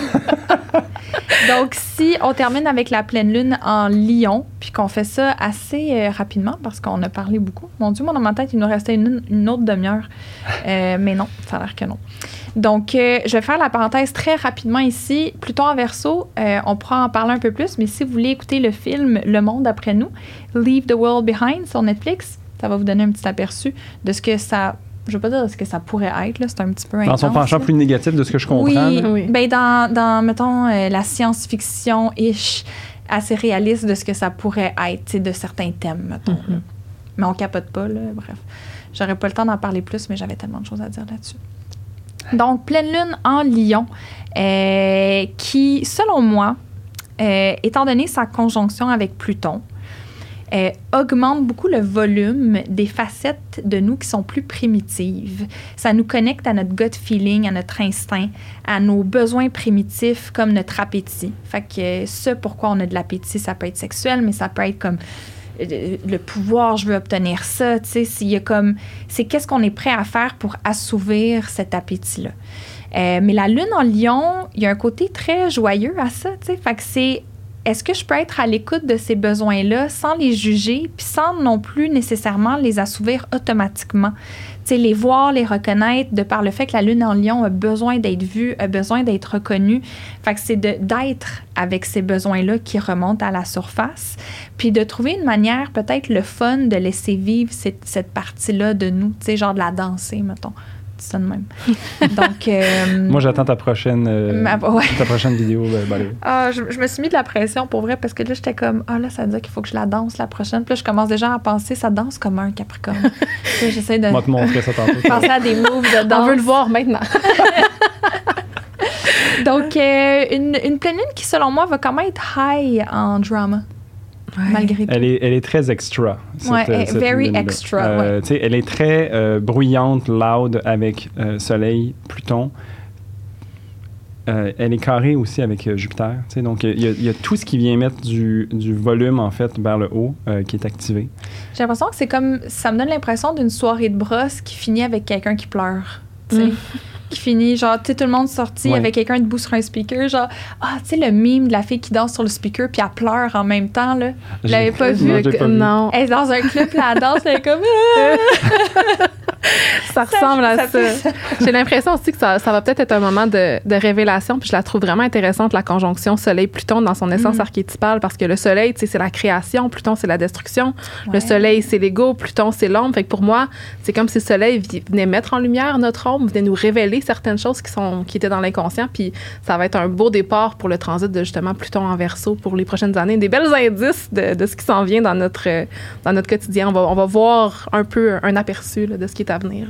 Donc, si on termine avec la pleine lune en Lion, puis qu'on fait ça assez rapidement, parce qu'on a parlé beaucoup. Mon Dieu, moi, dans ma tête, il nous restait une autre demi-heure. Mais non, ça a l'air que non. Donc, je vais faire la parenthèse très rapidement ici. Pluton en Verseau, on pourra en parler un peu plus, mais si vous voulez écouter le film Le Monde après nous, Leave the World Behind sur Netflix, ça va vous donner un petit aperçu de ce que ça... Je ne veux pas dire ce que ça pourrait être, là, c'est un petit peu intense. Dans son penchant plus négatif de ce que je comprends. Oui. Ben dans mettons, la science-fiction-ish, assez réaliste de ce que ça pourrait être, de certains thèmes, mettons. Mais on capote pas, là, bref. J'aurais pas le temps d'en parler plus, mais j'avais tellement de choses à dire là-dessus. Donc, pleine lune en Lion, qui, selon moi, étant donné sa conjonction avec Pluton, augmente beaucoup le volume des facettes de nous qui sont plus primitives. Ça nous connecte à notre gut feeling, à notre instinct, à nos besoins primitifs comme notre appétit. Fait que ce pourquoi on a de l'appétit, ça peut être sexuel, mais ça peut être comme le pouvoir, je veux obtenir ça. Tu sais, s'il y a comme, c'est qu'est-ce qu'on est prêt à faire pour assouvir cet appétit-là. Mais la lune en Lion, il y a un côté très joyeux à ça. Tu sais, fait que c'est est-ce que je peux être à l'écoute de ces besoins-là sans les juger, puis sans non plus nécessairement les assouvir automatiquement? Tu sais, les voir, les reconnaître, de par le fait que la lune en Lion a besoin d'être vue, a besoin d'être reconnue. Fait que c'est d'être avec ces besoins-là qui remontent à la surface, puis de trouver une manière, peut-être le fun, de laisser vivre cette partie-là de nous, tu sais, genre de la danser, mettons. Ça de même. Donc, moi, j'attends ta prochaine vidéo. Je me suis mis de la pression pour vrai parce que là, j'étais comme, là, ça veut dire qu'il faut que je la danse la prochaine. Puis là, je commence déjà à penser, ça danse comme un Capricorne. J'essaie de. On va te montrer ça tantôt. Penser à des moves de danse. On veut le voir maintenant. Donc, une pleine lune qui, selon moi, va quand même être high en drama. Ouais. Malgré tout. Elle est très extra. Cette very extra. Elle est très bruyante, loud avec Soleil, Pluton. Elle est carrée aussi avec Jupiter. Donc, il y a tout ce qui vient mettre du volume, en fait, vers le haut qui est activé. J'ai l'impression que c'est comme... Ça me donne l'impression d'une soirée de brosse qui finit avec quelqu'un qui pleure. Qui finit, genre, tu sais, tout le monde sorti avec quelqu'un debout sur un speaker, genre, tu sais, le meme de la fille qui danse sur le speaker puis elle pleure en même temps, là. Je l'avais pas vu. Non. Elle est dans un club, là, elle danse, elle est comme... Ça ressemble à ça. J'ai l'impression aussi que ça va peut-être être un moment de révélation, puis je la trouve vraiment intéressante, la conjonction Soleil-Pluton dans son essence archétypale, parce que le Soleil, tu sais, c'est la création, Pluton, c'est la destruction. Le Soleil, c'est l'ego, Pluton, c'est l'ombre. Fait que pour moi, c'est comme si le Soleil venait mettre en lumière notre ombre, venait nous révéler certaines choses qui étaient dans l'inconscient, puis ça va être un beau départ pour le transit de justement Pluton en Verseau pour les prochaines années. Des belles indices de ce qui s'en vient dans notre quotidien. On va voir un peu un aperçu là, de ce qui est à venir.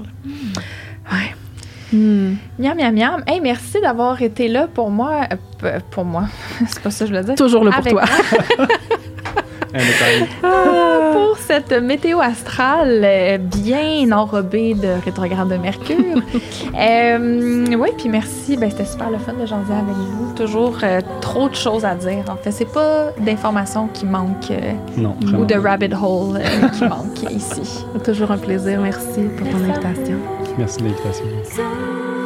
Miam, miam, miam. Hey, merci d'avoir été là pour moi. Pour moi. C'est pas ça que je voulais dire. Toujours là pour toi. Pour cette météo astrale bien enrobée de rétrograde de Mercure. Oui, puis merci. C'était super le fun de jaser avec vous. Toujours trop de choses à dire. En fait, c'est pas d'informations qui manquent ou de rabbit hole qui manquent ici. Toujours un plaisir. Merci pour ton invitation. Merci de l'invitation.